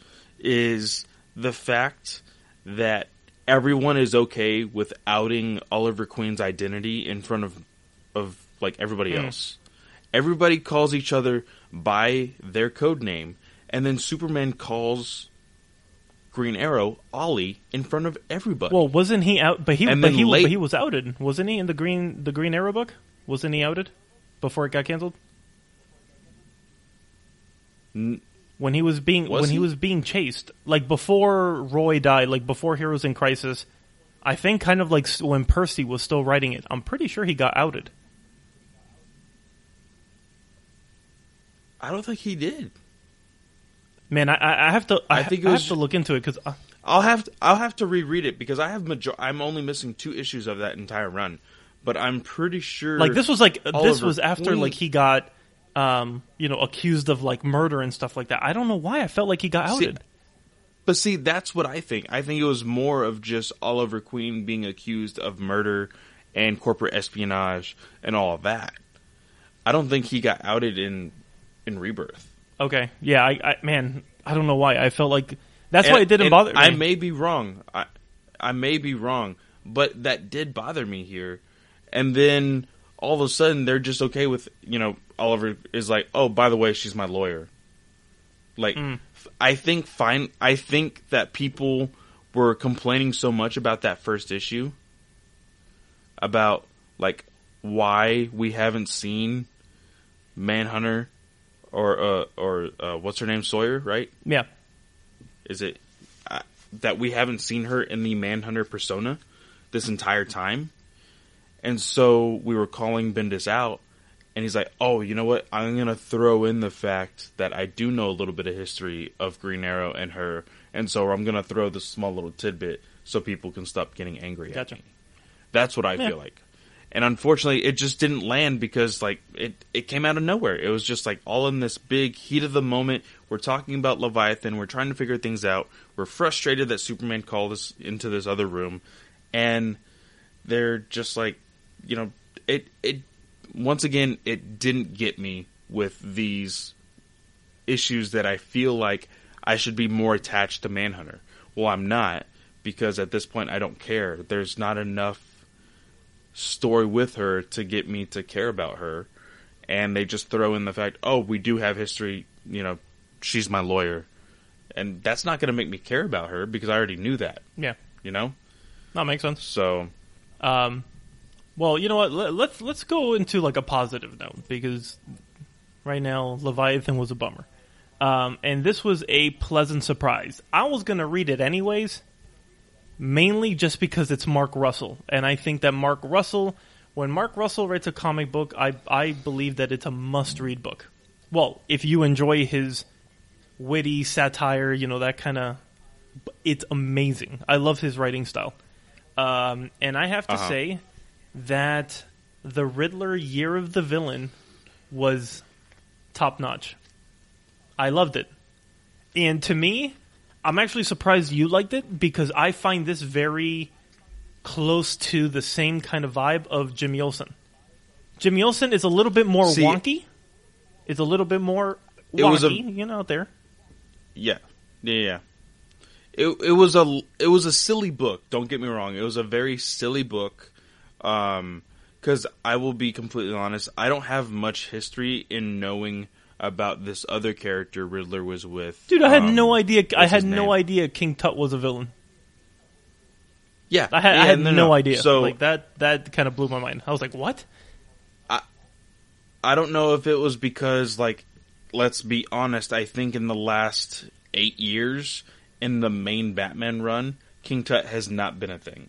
is the fact that everyone is okay with outing Oliver Queen's identity in front of of like everybody Mm. else. Everybody calls each other by their code name, and then Superman calls Green Arrow Ollie in front of everybody. Well, wasn't he out? But he, And but then he, late- but he was outed, wasn't he? In the Green, the Green Arrow book, wasn't he outed before it got canceled? N- When he was being Was when he? he? was being chased, like before Roy died, like before Heroes in Crisis, I think kind of like s- when Percy was still writing it, I'm pretty sure he got outed. I don't think he did. Man, I, I I have to I, I think it I was- have to look into it because uh, I'll have to, I'll have to reread it because I have major- I'm only missing two issues of that entire run, but I'm pretty sure like this was like this Oliver was after Queen- like he got um you know accused of like murder and stuff like that. I don't know why I felt like he got See, outed. But see, that's what I think. I think it was more of just Oliver Queen being accused of murder and corporate espionage and all of that. I don't think he got outed in in Rebirth. Okay, yeah, I, I man, I don't know why I felt like that's why And- it didn't and bother me. I may be wrong. I I may be wrong, but that did bother me here. And then all of a sudden they're just okay with, you know, Oliver is like, "Oh, by the way, she's my lawyer." Like Mm. f- I think fine I think that people were complaining so much about that first issue about like why we haven't seen Manhunter or uh, or uh, what's her name, Sawyer, right? yeah, Is it uh, that we haven't seen her in the Manhunter persona this entire time? And so we were calling Bendis out, and he's like, "Oh, you know what? I'm gonna throw in the fact that I do know a little bit of history of Green Arrow and her, and so I'm gonna throw this small little tidbit so people can stop getting angry Gotcha. at me." That's what I Yeah. feel like. And unfortunately, it just didn't land because, like, it, it came out of nowhere. It was just, like, all in this big heat of the moment. We're talking about Leviathan. We're trying to figure things out. We're frustrated that Superman called us into this other room. And they're just, like, you know, it, it once again, it didn't get me with these issues that I feel like I should be more attached to Manhunter. Well, I'm not, because at this point I don't care. There's not enough story with her to get me to care about her, and they just throw in the fact, oh, we do have history, you know, she's my lawyer, and that's not going to make me care about her because I already knew that, yeah, you know. that makes sense. So Um, well, you know what? Let, let's let's go into like a positive note because right now Leviathan was a bummer, um, and this was a pleasant surprise. I was gonna read it anyways, mainly just because it's Mark Russell, and I think that Mark Russell, when Mark Russell writes a comic book, I I believe that it's a must-read book. Well, if you enjoy his witty satire, you know, that kind of, it's amazing. I love his writing style. Um, and I have to Uh-huh. say that the Riddler Year of the Villain was top notch. I loved it. And to me, I'm actually surprised you liked it because I find this very close to the same kind of vibe of Jimmy Olsen. Jimmy Olsen is a little bit more See, wonky. It's a little bit more wonky, It was a- you know, out there. yeah, yeah, yeah. It it was a it was a silly book. Don't get me wrong. It was a very silly book. Um, because I will be completely honest, I don't have much history in knowing about this other character Riddler was with. Dude, I had um, no idea. I what's had his no name? idea King Tut was a villain. Yeah, I had, yeah, I had no, idea. So like that, that kind of blew my mind. I was like, "What?" I don't know if it was because, like, let's be honest, I think in the last eight years, in the main Batman run, King Tut has not been a thing.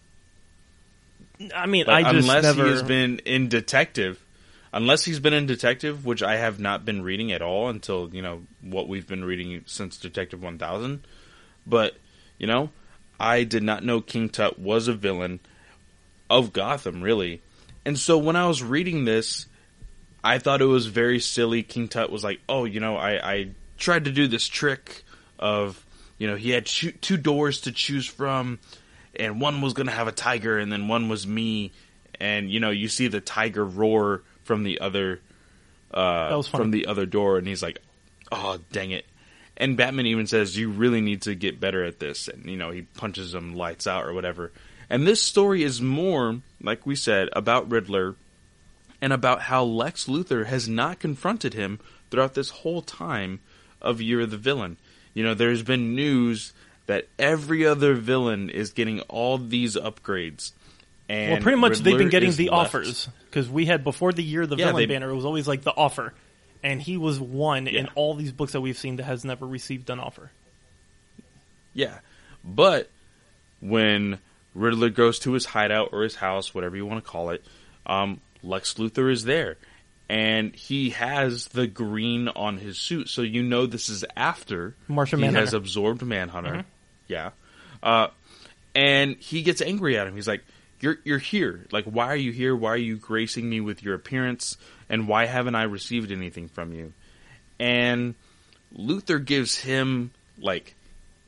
I mean, Like, I just unless never. he has been in Detective, unless he's been in Detective, which I have not been reading at all until, you know, what we've been reading since Detective one thousand. But, you know, I did not know King Tut was a villain of Gotham, really. And so when I was reading this, I thought it was very silly. King Tut was like, oh, you know, I, I tried to do this trick of, you know, he had two, two doors to choose from, and one was going to have a tiger, and then one was me. And, you know, you see the tiger roar from the other uh, That was funny. from the other door, and he's like, oh, dang it. And Batman even says, you really need to get better at this. And, you know, he punches him lights out or whatever. And this story is more, like we said, about Riddler and about how Lex Luthor has not confronted him throughout this whole time of Year of the Villain. You know, there's been news that every other villain is getting all these upgrades. And well, pretty much Riddler they've been getting the left. offers. Because we had, before the Year of the Yeah, Villain they- banner, it was always like the offer. And he was one Yeah. in all these books that we've seen that has never received an offer. Yeah. But when Riddler goes to his hideout or his house, whatever you want to call it, um, Lex Luthor is there. And he has the green on his suit, so you know this is after Martian he Manhunter. has absorbed Manhunter. Mhm. Yeah. Uh, and he gets angry at him. He's like, You're you're here. Like, why are you here? Why are you gracing me with your appearance? And why haven't I received anything from you? And Luthor gives him, like,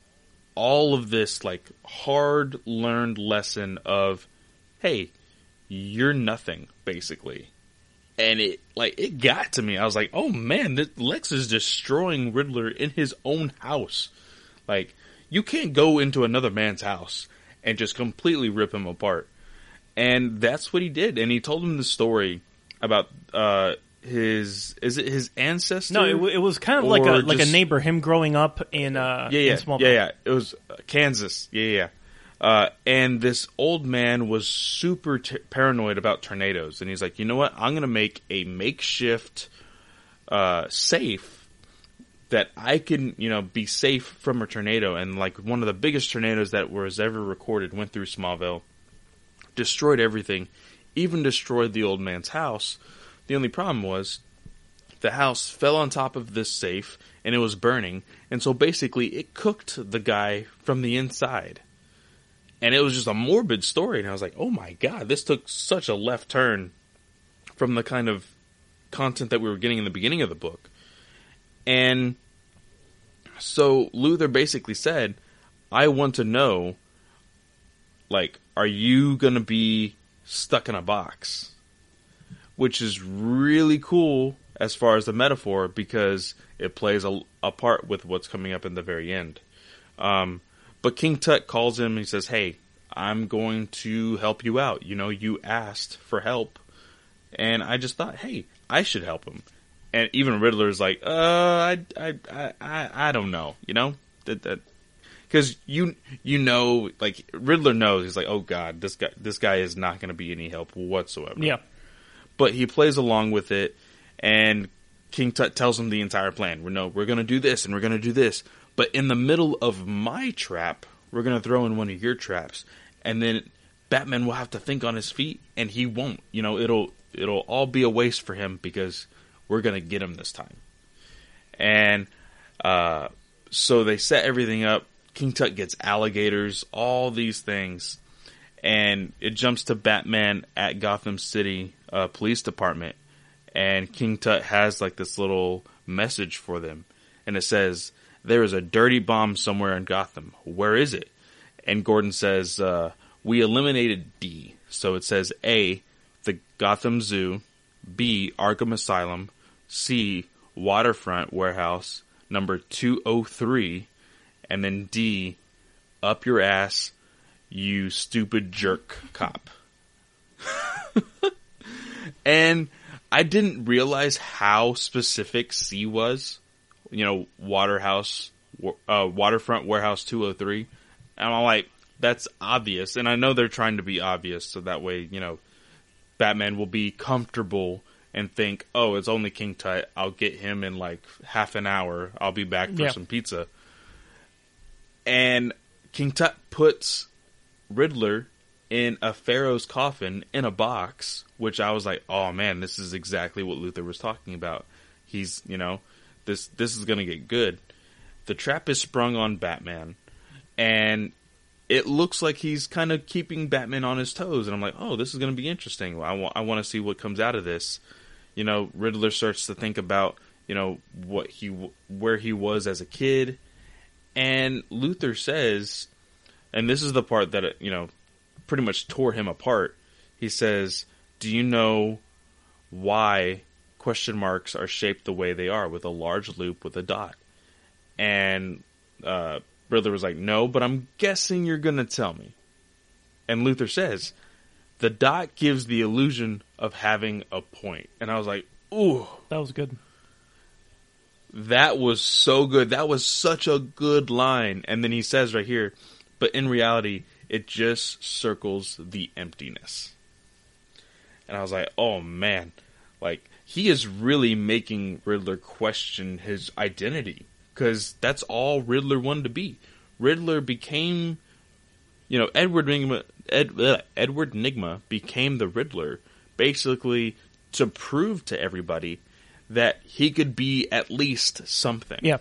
all of this, like, hard-learned lesson of, hey, you're nothing, basically. And it, like, it got to me. I was like, oh, man, this, Lex is destroying Riddler in his own house. Like, you can't go into another man's house and just completely rip him apart. And that's what he did. And he told him the story about uh, his, is it his ancestor? No, it, w- it was kind of like a Or like a just- neighbor, him growing up in uh Yeah, yeah, in Smallville. yeah, yeah. It was uh, Kansas. Yeah, yeah. Uh, and this old man was super t- paranoid about tornadoes. And he's like, you know what? I'm going to make a makeshift uh, safe that I can, you know, be safe from a tornado. And like one of the biggest tornadoes that was ever recorded went through Smallville. Destroyed everything, even destroyed the old man's house. The only problem was the house fell on top of this safe and it was burning, and so basically it cooked the guy from the inside. And it was just a morbid story, and I was like, oh my god, this took such a left turn from the kind of content that we were getting in the beginning of the book. And so Luthor basically said, I want to know, like, are you going to be stuck in a box? Which is really cool as far as the metaphor, because it plays a, a part with what's coming up in the very end. Um, but King Tut calls him and he says, hey, I'm going to help you out. You know, you asked for help. And I just thought, hey, I should help him. And even Riddler's like, uh, I, I, I, I, I don't know, you know? That, that, Because you you know, like, Riddler knows, he's like, oh god, this guy this guy is not going to be any help whatsoever. Yeah. But he plays along with it, and King Tut tells him the entire plan. We know we're going to do this, and we're going to do this. But in the middle of my trap, we're going to throw in one of your traps. And then Batman will have to think on his feet, and he won't. You know, it'll it'll all be a waste for him, because we're going to get him this time. And uh, so they set everything up. King Tut gets alligators, all these things, and it jumps to Batman at Gotham City uh, Police Department, and King Tut has like this little message for them, and it says, there is a dirty bomb somewhere in Gotham. Where is it? And Gordon says, uh, we eliminated D. So it says A, the Gotham Zoo, B, Arkham Asylum, C, Waterfront Warehouse, number two oh three, and then D, up your ass, you stupid jerk cop. And I didn't realize how specific C was. You know, Waterhouse, uh, Waterfront Warehouse two oh three. And I'm like, that's obvious. And I know they're trying to be obvious, so that way, you know, Batman will be comfortable and think, oh, it's only King Tut. I'll get him in like half an hour. I'll be back for Yeah. some pizza. And King Tut puts Riddler in a Pharaoh's coffin in a box, which I was like, oh man, this is exactly what Luthor was talking about. He's, you know, this this is going to get good. The trap is sprung on Batman, and it looks like he's kind of keeping Batman on his toes. And I'm like, oh, this is going to be interesting. I want I want to see what comes out of this. You know, Riddler starts to think about, you know, what he where he was as a kid. And Luthor says, and this is the part that, you know, pretty much tore him apart. He says, do you know why question marks are shaped the way they are, with a large loop with a dot? And uh, Riddler was like, no, but I'm guessing you're going to tell me. And Luthor says, the dot gives the illusion of having a point. And I was like, ooh. That was good. That was so good. That was such a good line. And then he says right here, but in reality, it just circles the emptiness. And I was like, oh man. Like, he is really making Riddler question his identity. Because that's all Riddler wanted to be. Riddler became, you know, Edward Nigma, Ed, uh, Edward Nigma became the Riddler basically to prove to everybody that he could be at least something. Yeah.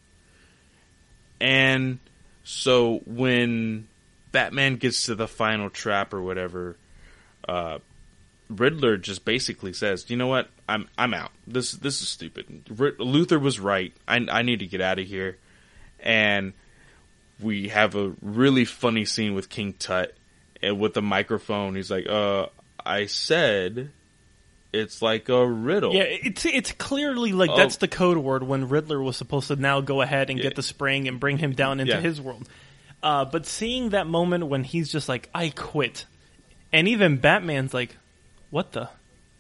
And so when Batman gets to the final trap or whatever, uh, Riddler just basically says, "You know what? I'm I'm out. This this is stupid. R- Luther was right. I I need to get out of here." And we have a really funny scene with King Tut, and with the microphone, he's like, "Uh, I said it's like a riddle." Yeah, it's it's clearly like Oh. that's the code word when Riddler was supposed to now go ahead and Yeah. get the spring and bring him down into Yeah. his world. Uh, but seeing that moment when he's just like, "I quit," and even Batman's like, "What the?"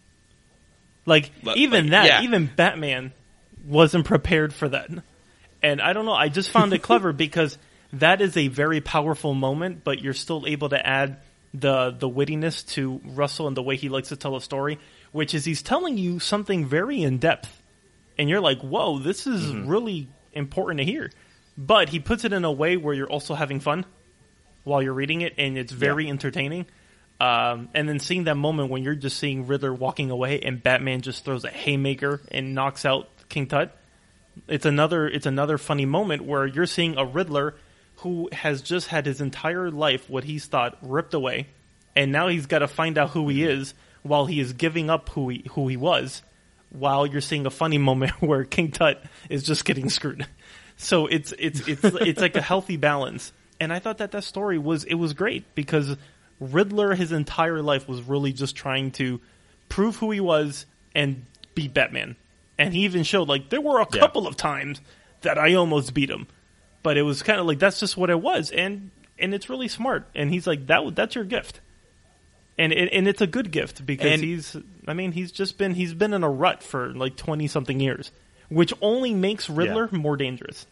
Like, Like- even like, that, yeah. even Batman wasn't prepared for that. And I don't know, I just found it clever because that is a very powerful moment, but you're still able to add the the wittiness to Russell and the way he likes to tell a story, which is he's telling you something very in depth. And you're like, whoa, this is Mm-hmm. really important to hear. But he puts it in a way where you're also having fun while you're reading it, and it's very Yeah. entertaining. Um, and then seeing that moment when you're just seeing Riddler walking away and Batman just throws a haymaker and knocks out King Tut. It's another it's another funny moment where you're seeing a Riddler who has just had his entire life, what he's thought, ripped away, and now he's got to find out who he is while he is giving up who he who he was, while you're seeing a funny moment where King Tut is just getting screwed. So it's it's it's it's like a healthy balance. And I thought that that story was it was great because Riddler his entire life was really just trying to prove who he was and beat Batman. And he even showed, like, there were a Yeah. couple of times that I almost beat him. But it was kind of like, that's just what it was. And and it's really smart. And he's like, that that's your gift. And it, and it's a good gift because And- he's, I mean, he's just been, he's been in a rut for like twenty-something years. Which only makes Riddler Yeah. more dangerous.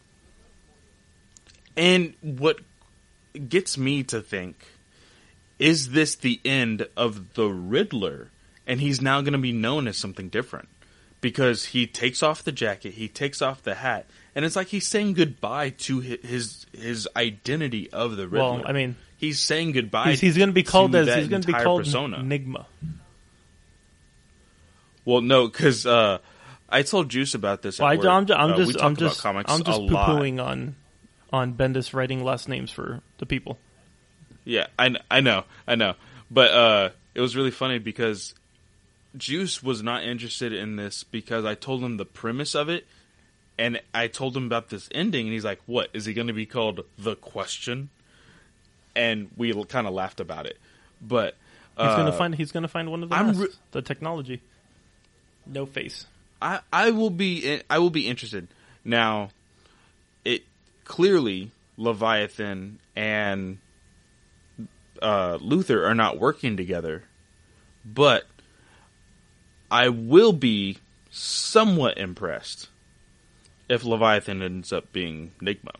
And what gets me to think, is this the end of the Riddler? And he's now going to be known as something different. Because he takes off the jacket, he takes off the hat, and it's like he's saying goodbye to hi- his his identity of the Riddler. Well, I mean, he's saying goodbye. he's, he's going to be called to as, that he's going to be entire called persona. Enigma. Well, no, because uh, I told Juice about this. At Well, I, work. I'm, ju- I'm Uh, we just, talk I'm about just, comics I'm just a lot. poo-pooing on, on Bendis writing last names for the people. Yeah, I, kn- I know, I know. But uh, it was really funny because Juice was not interested in this because I told him the premise of it, and I told him about this ending, and he's like, what, is he going to be called The Question? And we kind of laughed about it. But He's uh, going to find, he's going to find one of the I'm masks, re- the technology. No face. I, I will be I will be interested. Now, it clearly Leviathan and uh, Luther are not working together, but I will be somewhat impressed if Leviathan ends up being Nigma.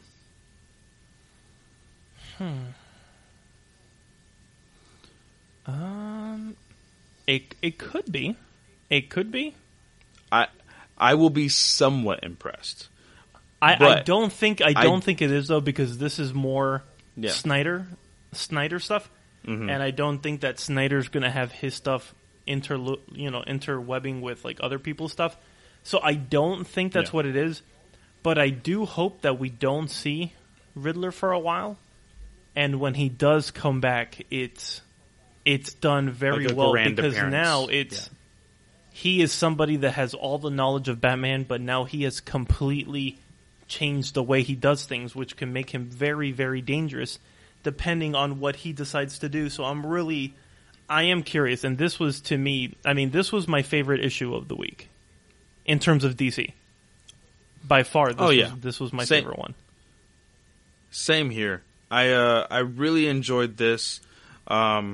Um, it it could be, it could be. I I will be somewhat impressed. I, I But don't think I I- don't think it is though because this is more Yeah. Snyder Snyder stuff, Mhm. and I don't think that Snyder's gonna have his stuff inter you know interwebbing with like other people's stuff. So I don't think that's Yeah. what it is, but I do hope that we don't see Riddler for a while, and when he does come back, it's it's done very Like a well grand because appearance. now it's. He is somebody that has all the knowledge of Batman, but now he has completely changed the way he does things, which can make him very, very dangerous depending on what he decides to do. So I'm really, I am curious. And this was, to me, I mean, this was my favorite issue of the week in terms of D C. By far, this, Oh, yeah. was, this was my Same. favorite one. Same here. I uh, I really enjoyed this. Um,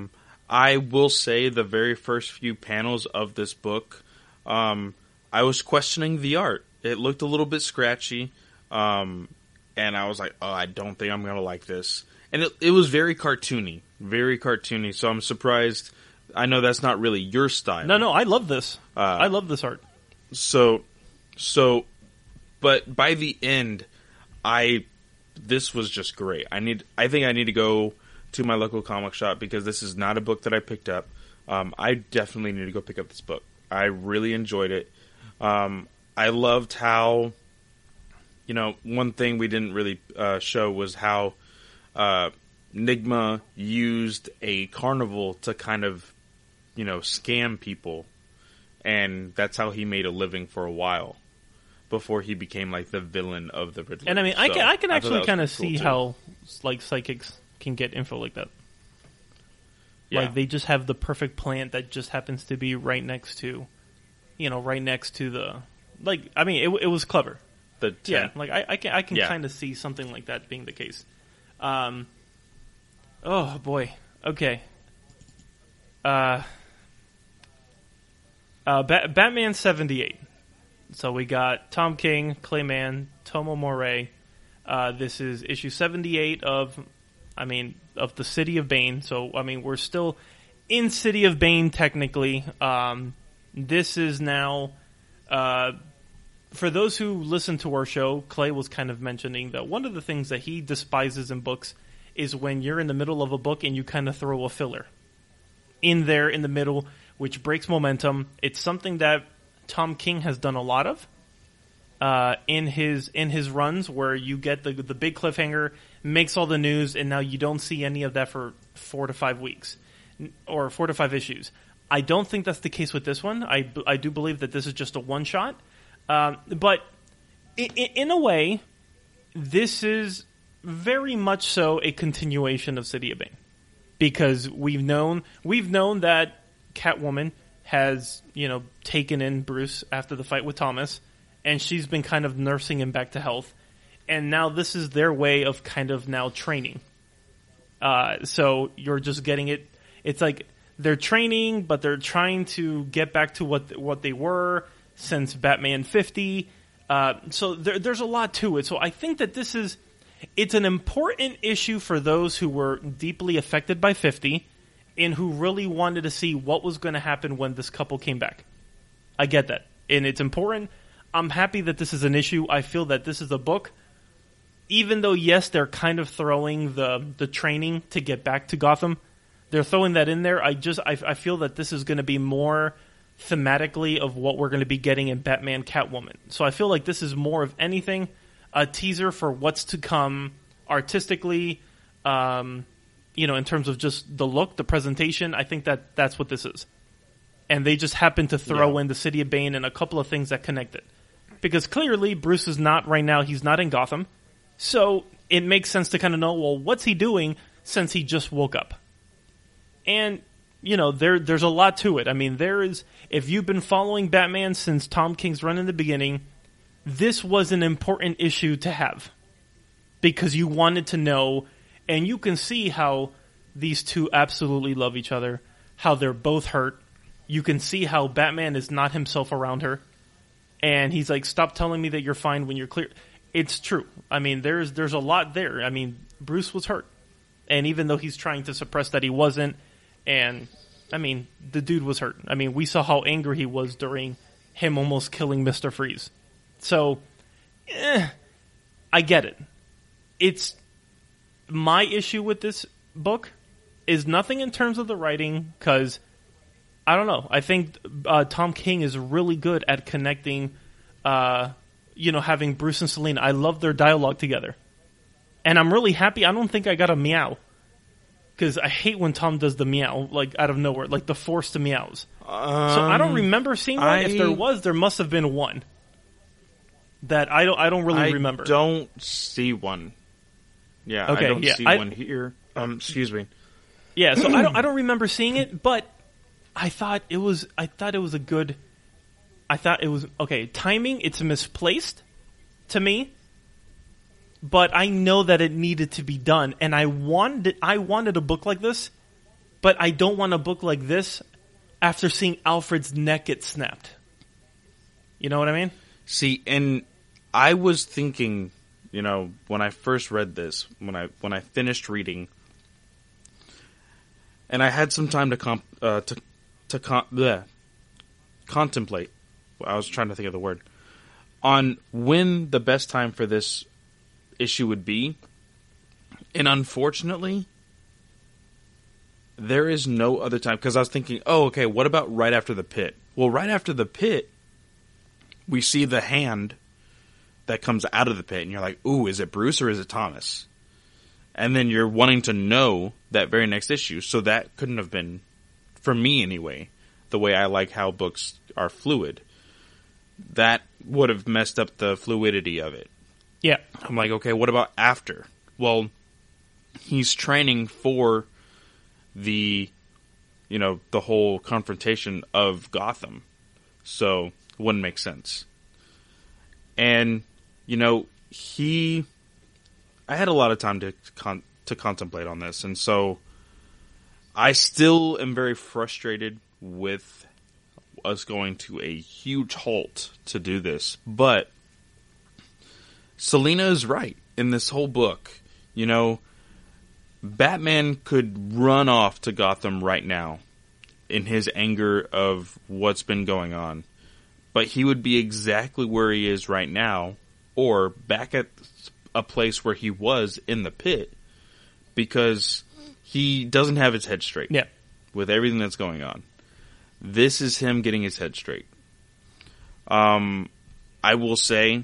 I will say the very first few panels of this book, um, I was questioning the art. It looked a little bit scratchy, um, and I was like, oh, I don't think I'm going to like this. And it, it was very cartoony, very cartoony, so I'm surprised. I know that's not really your style. No, no, I love this. Uh, I love this art. So, so, but by the end, I, this was just great. I need, I think I need to go to my local comic shop because this is not a book that I picked up. Um, I definitely need to go pick up this book. I really enjoyed it. Um, I loved how, you know, one thing we didn't really uh, show was how uh, Nigma used a carnival to kind of, you know, scam people. And that's how he made a living for a while before he became like the villain of the Riddler. And I mean, I So, can I can I actually kind of cool see too. how like psychics can get info like that. Yeah. Like they just have the perfect plant that just happens to be right next to, you know, right next to the like. I mean, it it was clever. the Yeah, tent. like I, I can I can Yeah. kind of see something like that being the case. Um. Oh boy. Okay. Uh. Uh, ba- Batman seventy-eight. So we got Tom King, Clayman, Tomo Moray. Uh, this is issue seventy-eight of, I mean, of the City of Bane. So, I mean, we're still in City of Bane, technically. Um, this is now, uh, for those who listen to our show, Clay was kind of mentioning that one of the things that he despises in books is when you're in the middle of a book and you kind of throw a filler in there in the middle, which breaks momentum. It's something that Tom King has done a lot of uh, in his in his runs, where you get the the big cliffhanger, makes all the news, and now you don't see any of that for four to five weeks or four to five issues. I don't think that's the case with this one. I, I do believe that this is just a one shot, um, but in, in a way, this is very much so a continuation of City of Bane, because we've known we've known that Catwoman has, you know, taken in Bruce after the fight with Thomas, and she's been kind of nursing him back to health. And now this is their way of kind of now training. Uh, so you're just getting it. It's like they're training, but they're trying to get back to what what they were since Batman fifty. Uh, so there, there's a lot to it. So I think that this is it's an important issue for those who were deeply affected by fifty. And who really wanted to see what was going to happen when this couple came back. I get that. And it's important. I'm happy that this is an issue. I feel that this is a book. Even though, yes, they're kind of throwing the, the training to get back to Gotham. They're throwing that in there. I just I, I feel that this is going to be more thematically of what we're going to be getting in Batman Catwoman. So I feel like this is more of anything a teaser for what's to come artistically, um... you know, in terms of just the look, the presentation. I think that that's what this is. And they just happen to throw Yeah. in the City of Bane and a couple of things that connect it. Because clearly, Bruce is not, right now, he's not in Gotham. So it makes sense to kind of know, well, what's he doing since he just woke up? And, you know, there there's a lot to it. I mean, there is, if you've been following Batman since Tom King's run in the beginning, this was an important issue to have. Because you wanted to know. And you can see how these two absolutely love each other, how they're both hurt. You can see how Batman is not himself around her. And he's like, stop telling me that you're fine when you're clear. It's true. I mean, there's there's a lot there. I mean, Bruce was hurt. And even though he's trying to suppress that he wasn't, and, I mean, the dude was hurt. I mean, we saw how angry he was during him almost killing Mister Freeze. So, eh, I get it. It's... My issue with this book is nothing in terms of the writing, because, I don't know, I think uh, Tom King is really good at connecting, uh, you know, having Bruce and Selina. I love their dialogue together. And I'm really happy. I don't think I got a meow, because I hate when Tom does the meow, like, out of nowhere, like the forced meows. Um, so I don't remember seeing one. I, If there was, there must have been one that I don't, I don't really I remember. don't see one. Yeah, Okay, I don't yeah, see I- one here. Um, excuse me. Yeah, so I don't I don't remember seeing it, but I thought it was I thought it was a good I thought it was okay, timing, it's misplaced to me. But I know that it needed to be done, and I wanted I wanted a book like this, but I don't want a book like this after seeing Alfred's neck get snapped. You know what I mean? See, and I was thinking, you know, when I first read this, when I when I finished reading, and I had some time to comp, uh, to to con- bleh, contemplate. I was trying to think of the word on when the best time for this issue would be, and unfortunately, there is no other time, because I was thinking, oh, okay, what about right after the pit? Well, right after the pit, we see the hand that comes out of the pit, and you're like, ooh, is it Bruce or is it Thomas? And then you're wanting to know that very next issue, so that couldn't have been, for me anyway, the way I like how books are fluid. That would have messed up the fluidity of it. Yeah. I'm like, okay, what about after? Well, he's training for the, you know, the whole confrontation of Gotham. So, it wouldn't make sense. And, you know, he... I had a lot of time to con- to contemplate on this, and so I still am very frustrated with us going to a huge halt to do this. But Selina is right in this whole book. You know, Batman could run off to Gotham right now in his anger of what's been going on. But he would be exactly where he is right now, or back at a place where he was in the pit, because he doesn't have his head straight. Yeah. With everything that's going on. This is him getting his head straight. Um, I will say,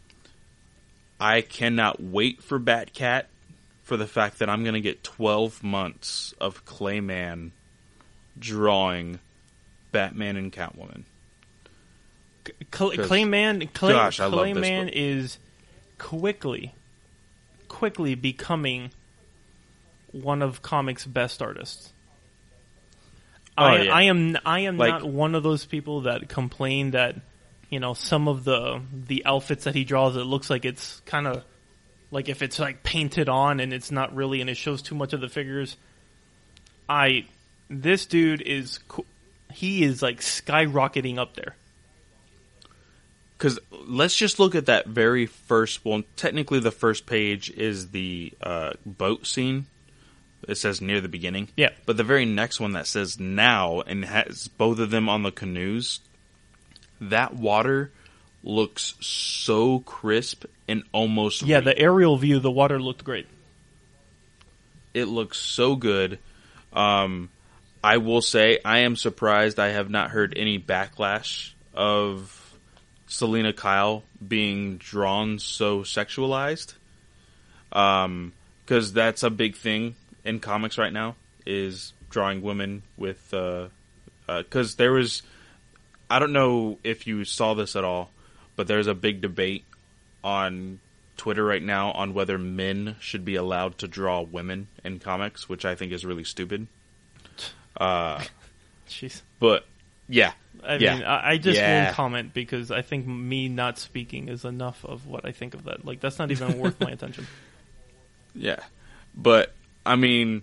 I cannot wait for Batcat, for the fact that I'm going to get twelve months of Clayman drawing Batman and Catwoman. Cl- Clayman, Clay, gosh, I love this Clayman book. is quickly, quickly becoming one of comics' best artists. Oh, I, yeah. I am, I am Like- not one of those people that complain that, you know, some of the the outfits that he draws, it looks like it's kind of like if it's like painted on and it's not really, and it shows too much of the figures. I, this dude is, co- he is like skyrocketing up there. Because let's just look at that very first, well, technically the first page is the uh, boat scene. It says near the beginning. Yeah. But the very next one that says now and has both of them on the canoes, that water looks so crisp and almost Yeah, real. the aerial view, the water looked great. It looks so good. Um, I will say I am surprised I have not heard any backlash of Selina Kyle being drawn so sexualized. Um, because that's a big thing in comics right now, is drawing women with, uh, uh 'cause there was, I don't know if you saw this at all, but there's a big debate on Twitter right now on whether men should be allowed to draw women in comics, which I think is really stupid. Uh, Jeez. but yeah, I yeah. mean, I, I just Yeah. won't comment because I think me not speaking is enough of what I think of that. Like, that's not even worth my attention. Yeah. But, I mean,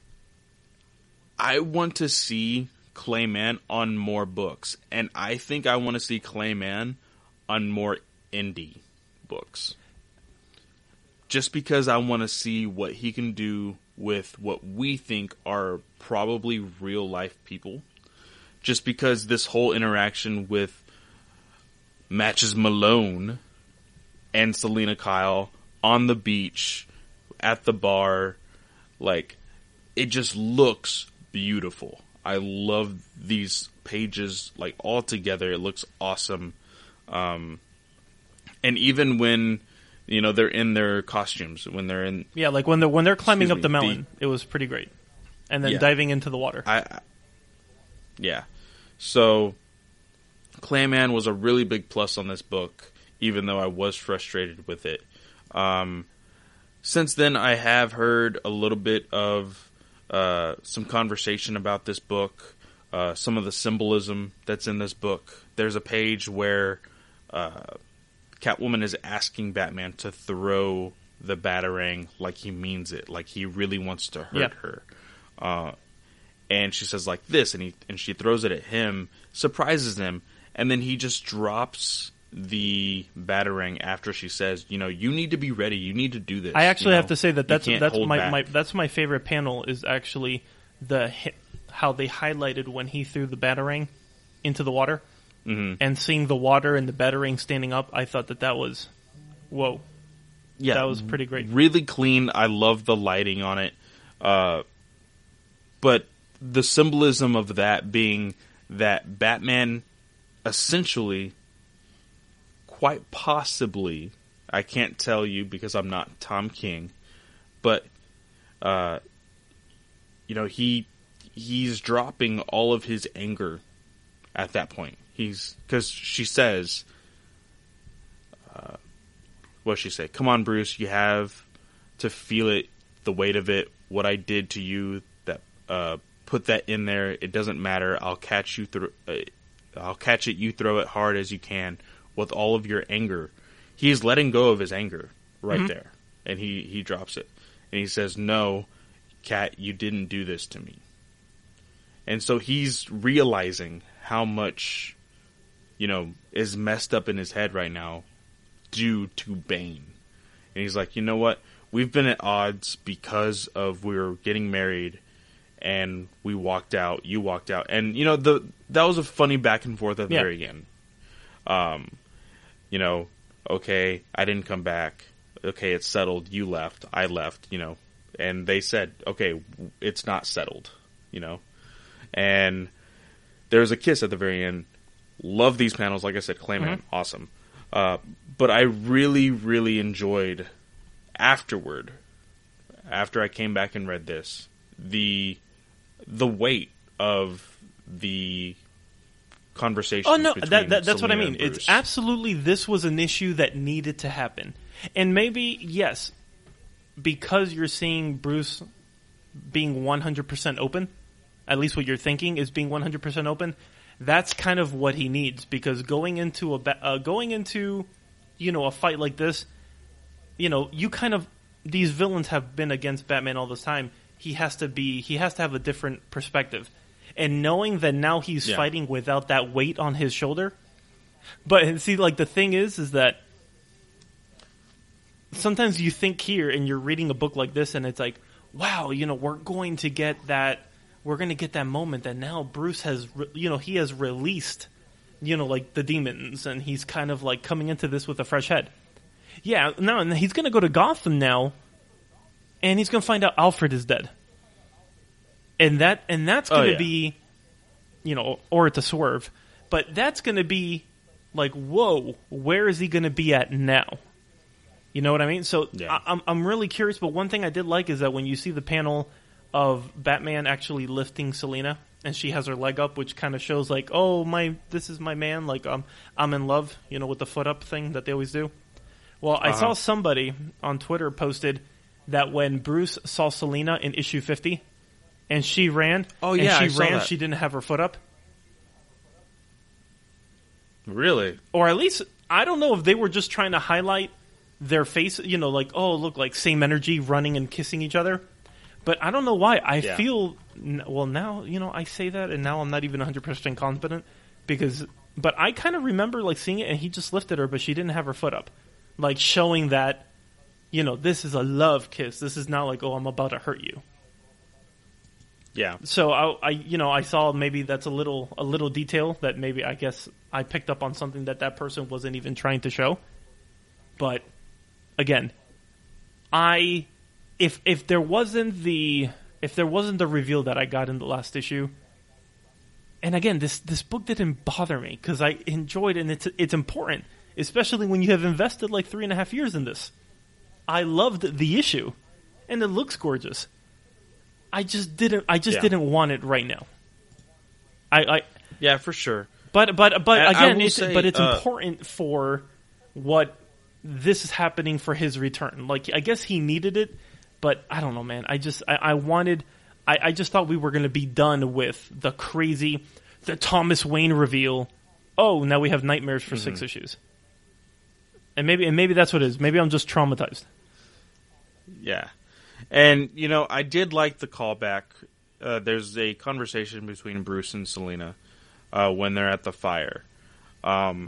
I want to see Clayman on more books. And I think I want to see Clayman on more indie books. Just because I want to see what he can do with what we think are probably real life people. Just because this whole interaction with Matches Malone and Selina Kyle on the beach, at the bar, like, it just looks beautiful. I love these pages, like, all together. It looks awesome. Um, and even when, you know, they're in their costumes, when they're in... Yeah, like when they're, when they're climbing Excuse up the me, mountain, it was pretty great. And then Yeah. diving into the water. I, I yeah. So, Clayman was a really big plus on this book, even though I was frustrated with it. Um, since then, I have heard a little bit of uh, some conversation about this book, uh, some of the symbolism that's in this book. There's a page where uh, Catwoman is asking Batman to throw the Batarang like he means it, like he really wants to hurt Yeah. her. Uh, and she says like this, and he and she throws it at him, surprises him, and then he just drops the Batarang after she says, you know, you need to be ready, you need to do this. I actually you know? have to say that that's that's my, my my that's my favorite panel is actually the how they highlighted when he threw the Batarang into the water, mm-hmm. and seeing the water and the Batarang standing up. I thought that that was whoa, yeah, that was pretty great, really clean. I love the lighting on it, uh, but the symbolism of that being that Batman essentially, quite possibly, I can't tell you because I'm not Tom King, but uh, you know, he he's dropping all of his anger at that point. He's because she says, uh, what does she say? Come on, Bruce, you have to feel it, the weight of it. What I did to you, that uh, put that in there. It doesn't matter. I'll catch you through. Uh, I'll catch it. You throw it hard as you can with all of your anger. He is letting go of his anger right mm-hmm. there, and he he drops it, and he says, "No, Cat, you didn't do this to me." And so he's realizing how much, you know, is messed up in his head right now due to Bane. And he's like, you know what? We've been at odds because of we were getting married and we walked out, you walked out. And, you know, the that was a funny back and forth at the yeah. very end. Um, you know, okay, I didn't come back. Okay, it's settled. You left. I left, you know. And they said, okay, it's not settled, you know. And there's a kiss at the very end. Love these panels. Like I said, Clayman, mm-hmm. awesome. Uh, but I really, really enjoyed afterward, after I came back and read this, the the weight of the conversation. Oh no, that, that, that's what I mean. It's absolutely, this was an issue that needed to happen. And maybe, yes, because you're seeing Bruce being one hundred percent open, at least what you're thinking is being one hundred percent open, that's kind of what he needs. Because going into a uh, going into, you know, a fight like this, you know, you kind of, these villains have been against Batman all this time. He has to be, he has to have a different perspective. And knowing that now he's yeah. fighting without that weight on his shoulder. But see, like, the thing is, is that sometimes you think here and you're reading a book like this and it's like, wow, you know, we're going to get that, we're going to get that moment that now Bruce has, re- you know, he has released, you know, like the demons, and he's kind of like coming into this with a fresh head. Yeah, no, and he's going to go to Gotham now, and he's going to find out Alfred is dead. And that, and that's going to oh, yeah. be, you know, or it's a swerve, but that's going to be like, whoa, where is he going to be at now? You know what I mean? So yeah. I, I'm I'm really curious. But one thing I did like is that when you see the panel of Batman actually lifting Selina, and she has her leg up, which kind of shows like, oh my, this is my man. Like um, I'm in love. You know, with the foot up thing that they always do. Well, I uh-huh. saw somebody on Twitter posted that when Bruce saw Selina in issue fifty, and she ran. Oh yeah, and she I ran. Saw that. She didn't have her foot up. Really? Or at least I don't know if they were just trying to highlight their face, you know, like, oh, look, like same energy, running and kissing each other. But I don't know why. I yeah. feel, well, now, you know, I say that, and now I'm not even one hundred percent confident, because, but I kind of remember, like, seeing it, and he just lifted her, but she didn't have her foot up. Like, showing that, you know, this is a love kiss. This is not like, oh, I'm about to hurt you. Yeah. So, I, I you know, I saw maybe that's a little, a little detail that maybe, I guess, I picked up on something that that person wasn't even trying to show. But again, I if if there wasn't the if there wasn't the reveal that I got in the last issue, and again, this this book didn't bother me because I enjoyed it, and it's it's important, especially when you have invested like three and a half years in this. I loved the issue, and it looks gorgeous. I just didn't I just yeah. didn't want it right now. I, I yeah for sure. But but but I, again, I it's, say, but it's uh, important for what this is happening for his return. Like, I guess he needed it, but I don't know, man. I just, I, I wanted, I, I just thought we were going to be done with the crazy, the Thomas Wayne reveal. Oh, now we have nightmares for mm-hmm. six issues. And maybe, and maybe that's what it is. Maybe I'm just traumatized. Yeah. And, you know, I did like the callback uh, there's a conversation between Bruce and Selena uh, when they're at the fire. Um,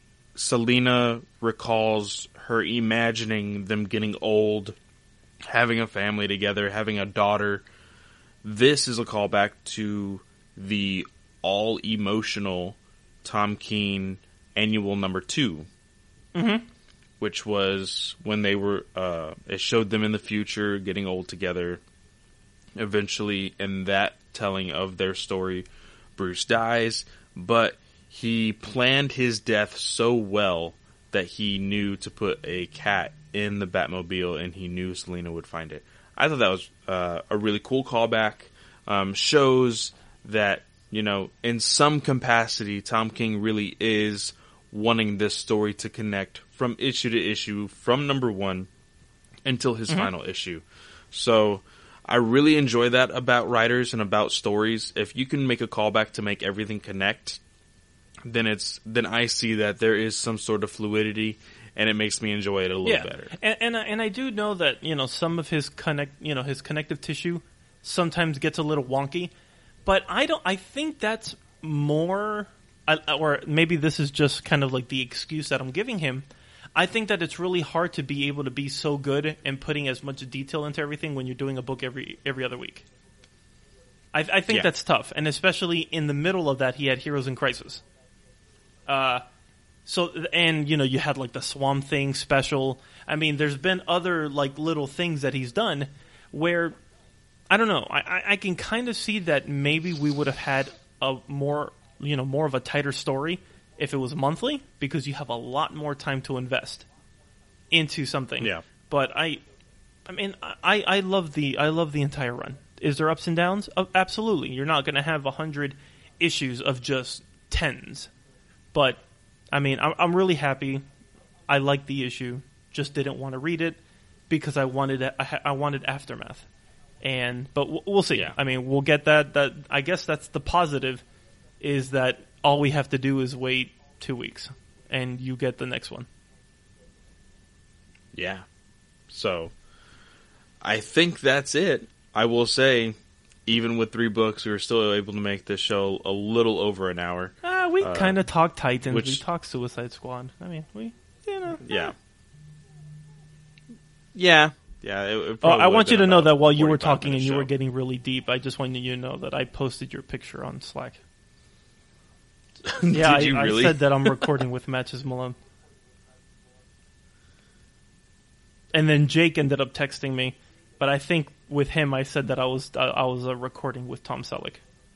Selena recalls her imagining them getting old, having a family together, having a daughter. This is a callback to the all-emotional Tom King annual number two, mm-hmm. which was when they were, uh, it showed them in the future getting old together. Eventually, in that telling of their story, Bruce dies, but he planned his death so well that he knew to put a cat in the Batmobile, and he knew Selena would find it. I thought that was uh, a really cool callback. Um, shows that, you know, in some capacity, Tom King really is wanting this story to connect from issue to issue, from number one until his mm-hmm. final issue. So I really enjoy that about writers and about stories. If you can make a callback to make everything connect, then it's then I see that there is some sort of fluidity, and it makes me enjoy it a little yeah. better. And and, and I do know that, you know, some of his connect you know his connective tissue sometimes gets a little wonky, but I don't. I think that's more, or maybe this is just kind of like the excuse that I'm giving him. I think that it's really hard to be able to be so good and putting as much detail into everything when you're doing a book every every other week. I, I think yeah. that's tough, and especially in the middle of that, he had Heroes in Crisis. Uh, so and you know you had like the Swamp Thing special. I mean, there's been other like little things that he's done where I don't know. I, I can kind of see that maybe we would have had a more you know more of a tighter story if it was monthly, because you have a lot more time to invest into something. Yeah. But I, I mean, I, I love the I love the entire run. Is there ups and downs? Uh, absolutely. You're not going to have a hundred issues of just tens. But I mean, I'm, I'm really happy. I like the issue. Just didn't want to read it because I wanted I, I wanted Aftermath. And but we'll see. Yeah. I mean, we'll get that. That I guess that's the positive, is that all we have to do is wait two weeks, and you get the next one. Yeah. So, I think that's it. I will say, even with three books, we were still able to make this show a little over an hour. Ah, uh, we uh, kind of talked Titans. Which, we talked Suicide Squad. I mean, we, you know. Yeah. Yeah. Yeah. It, it oh, I want you to know that while you were talking and you show. were getting really deep, I just wanted you to know that I posted your picture on Slack. Yeah, Did you I, really? I said that I'm recording with Matches Malone. And then Jake ended up texting me, but I think with him I said that I was uh, I was uh, recording with Tom Selleck.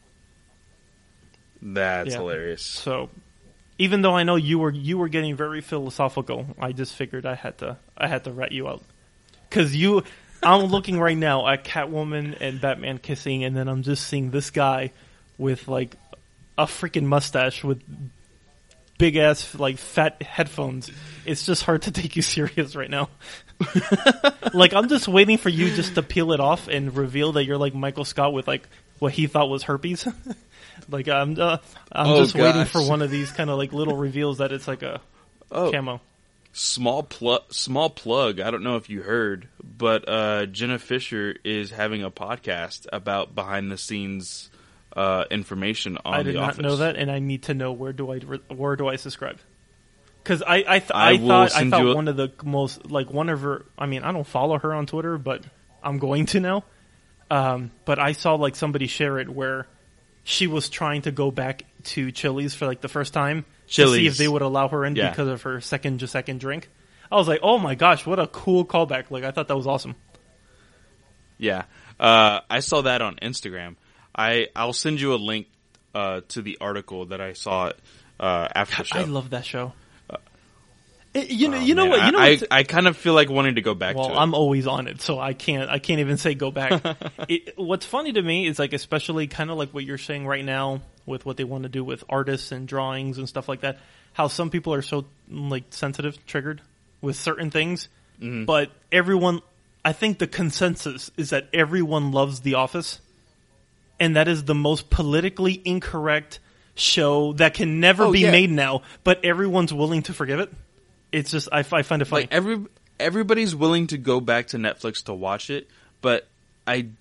That's yeah. hilarious. So, even though I know you were you were getting very philosophical, I just figured I had to I had to rat you out. Cuz you I'm looking right now at Catwoman and Batman kissing, and then I'm just seeing this guy with like a freaking mustache with big ass like fat headphones. It's just hard to take you serious right now. Like, I'm just waiting for you just to peel it off and reveal that you're like Michael Scott with like what he thought was herpes. Like I'm uh, I'm oh, just gosh. waiting for one of these kind of like little reveals that it's like a oh. camo. Small plug, small plug. I don't know if you heard, but uh, Jenna Fisher is having a podcast about behind the scenes uh, information on I did The not Office. know that, and I need to know where do I where do I subscribe? Because I I, th- I, I thought I thought a- one of the most like one of her. I mean, I don't follow her on Twitter, but I'm going to now. Um, but I saw like somebody share it where she was trying to go back to Chili's for like the first time. Chili's. To see if they would allow her in yeah. because of her second just second drink. I was like, oh my gosh, what a cool callback. Like, I thought that was awesome. Yeah. Uh, I saw that on Instagram. I, I'll send you a link uh, to the article that I saw uh, after the show. I love that show. Uh, it, you know, oh, you know man. what? You know I, what? I, I kind of feel like wanting to go back well, to it. I'm always on it, so I can't I can't even say go back. it, what's funny to me is, like, especially kind of like what you're saying right now with what they want to do with artists and drawings and stuff like that, how some people are so like sensitive, triggered with certain things, mm-hmm. but everyone, I think the consensus is that everyone loves The Office, and that is the most politically incorrect show that can never oh, be yeah. made now, but everyone's willing to forgive it. It's just, I, I find it funny. Like every everybody's willing to go back to Netflix to watch it, but I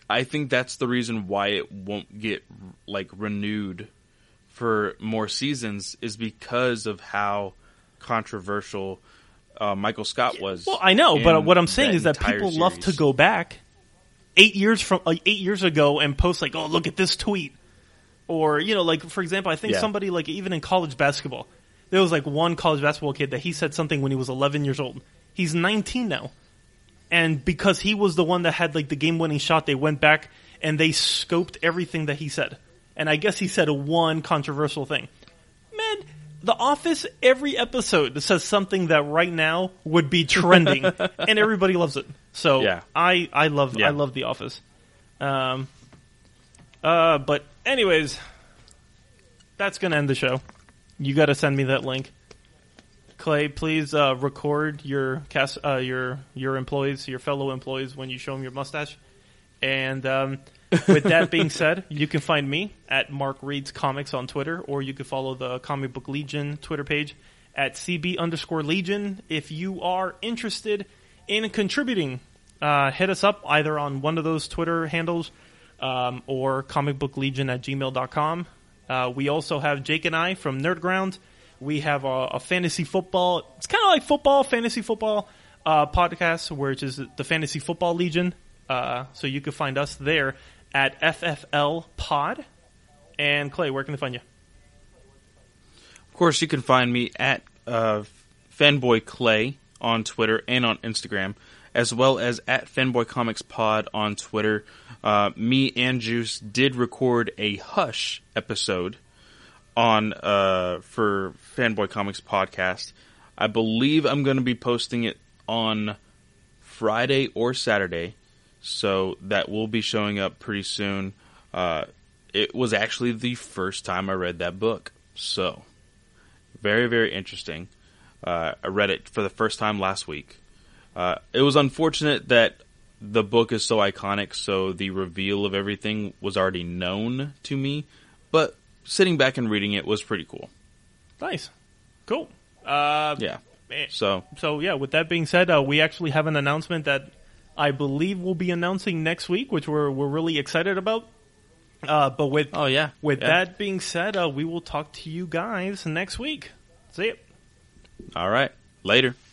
I think that's the reason why it won't get like renewed for more seasons, is because of how controversial uh, Michael Scott was. Well, I know, but what I'm saying that is that people entire love series. to go back eight years from like eight years ago and post like, "Oh, look at this tweet," or you know, like for example, I think Yeah. somebody like even in college basketball, there was like one college basketball kid that he said something when he was eleven years old. He's nineteen now, and because he was the one that had like the game-winning shot, they went back and they scoped everything that he said. And I guess he said one controversial thing. Man, The Office, every episode says something that right now would be trending, and everybody loves it. So Yeah. I, I love Yeah. I love The Office. Um, uh, but anyways, that's gonna end the show. You got to send me that link, Clay. Please uh, record your cast, uh, your your employees, your fellow employees, when you show them your mustache. And um, with that being said, you can find me at Mark Reads Comics on Twitter, or you can follow the Comic Book Legion Twitter page at C B underscore Legion. If you are interested in contributing, uh, hit us up either on one of those Twitter handles um, or comicbooklegion at gmail dot com. Uh, we also have Jake and I from Nerdground. We have a, a fantasy football. It's kind of like football, fantasy football uh, podcast, which is the Fantasy Football Legion. Uh, so you can find us there at F F L Pod. And Clay, where can they find you? Of course, you can find me at uh, Fanboy Clay on Twitter and on Instagram, as well as at Fanboy Comics Pod on Twitter. Uh, me and Juice did record a Hush episode on uh, for Fanboy Comics Podcast. I believe I'm going to be posting it on Friday or Saturday, so that will be showing up pretty soon. Uh, it was actually the first time I read that book, so very, very interesting. Uh, I read it for the first time last week. Uh, it was unfortunate that the book is so iconic, so the reveal of everything was already known to me, but sitting back and reading it was pretty cool. Nice. Cool. Uh, Yeah. man. So, So, yeah, with that being said, uh, we actually have an announcement that I believe we'll be announcing next week, which we're we're really excited about. Uh, but with oh yeah. with yeah. that being said, uh, we will talk to you guys next week. See ya. All right. Later.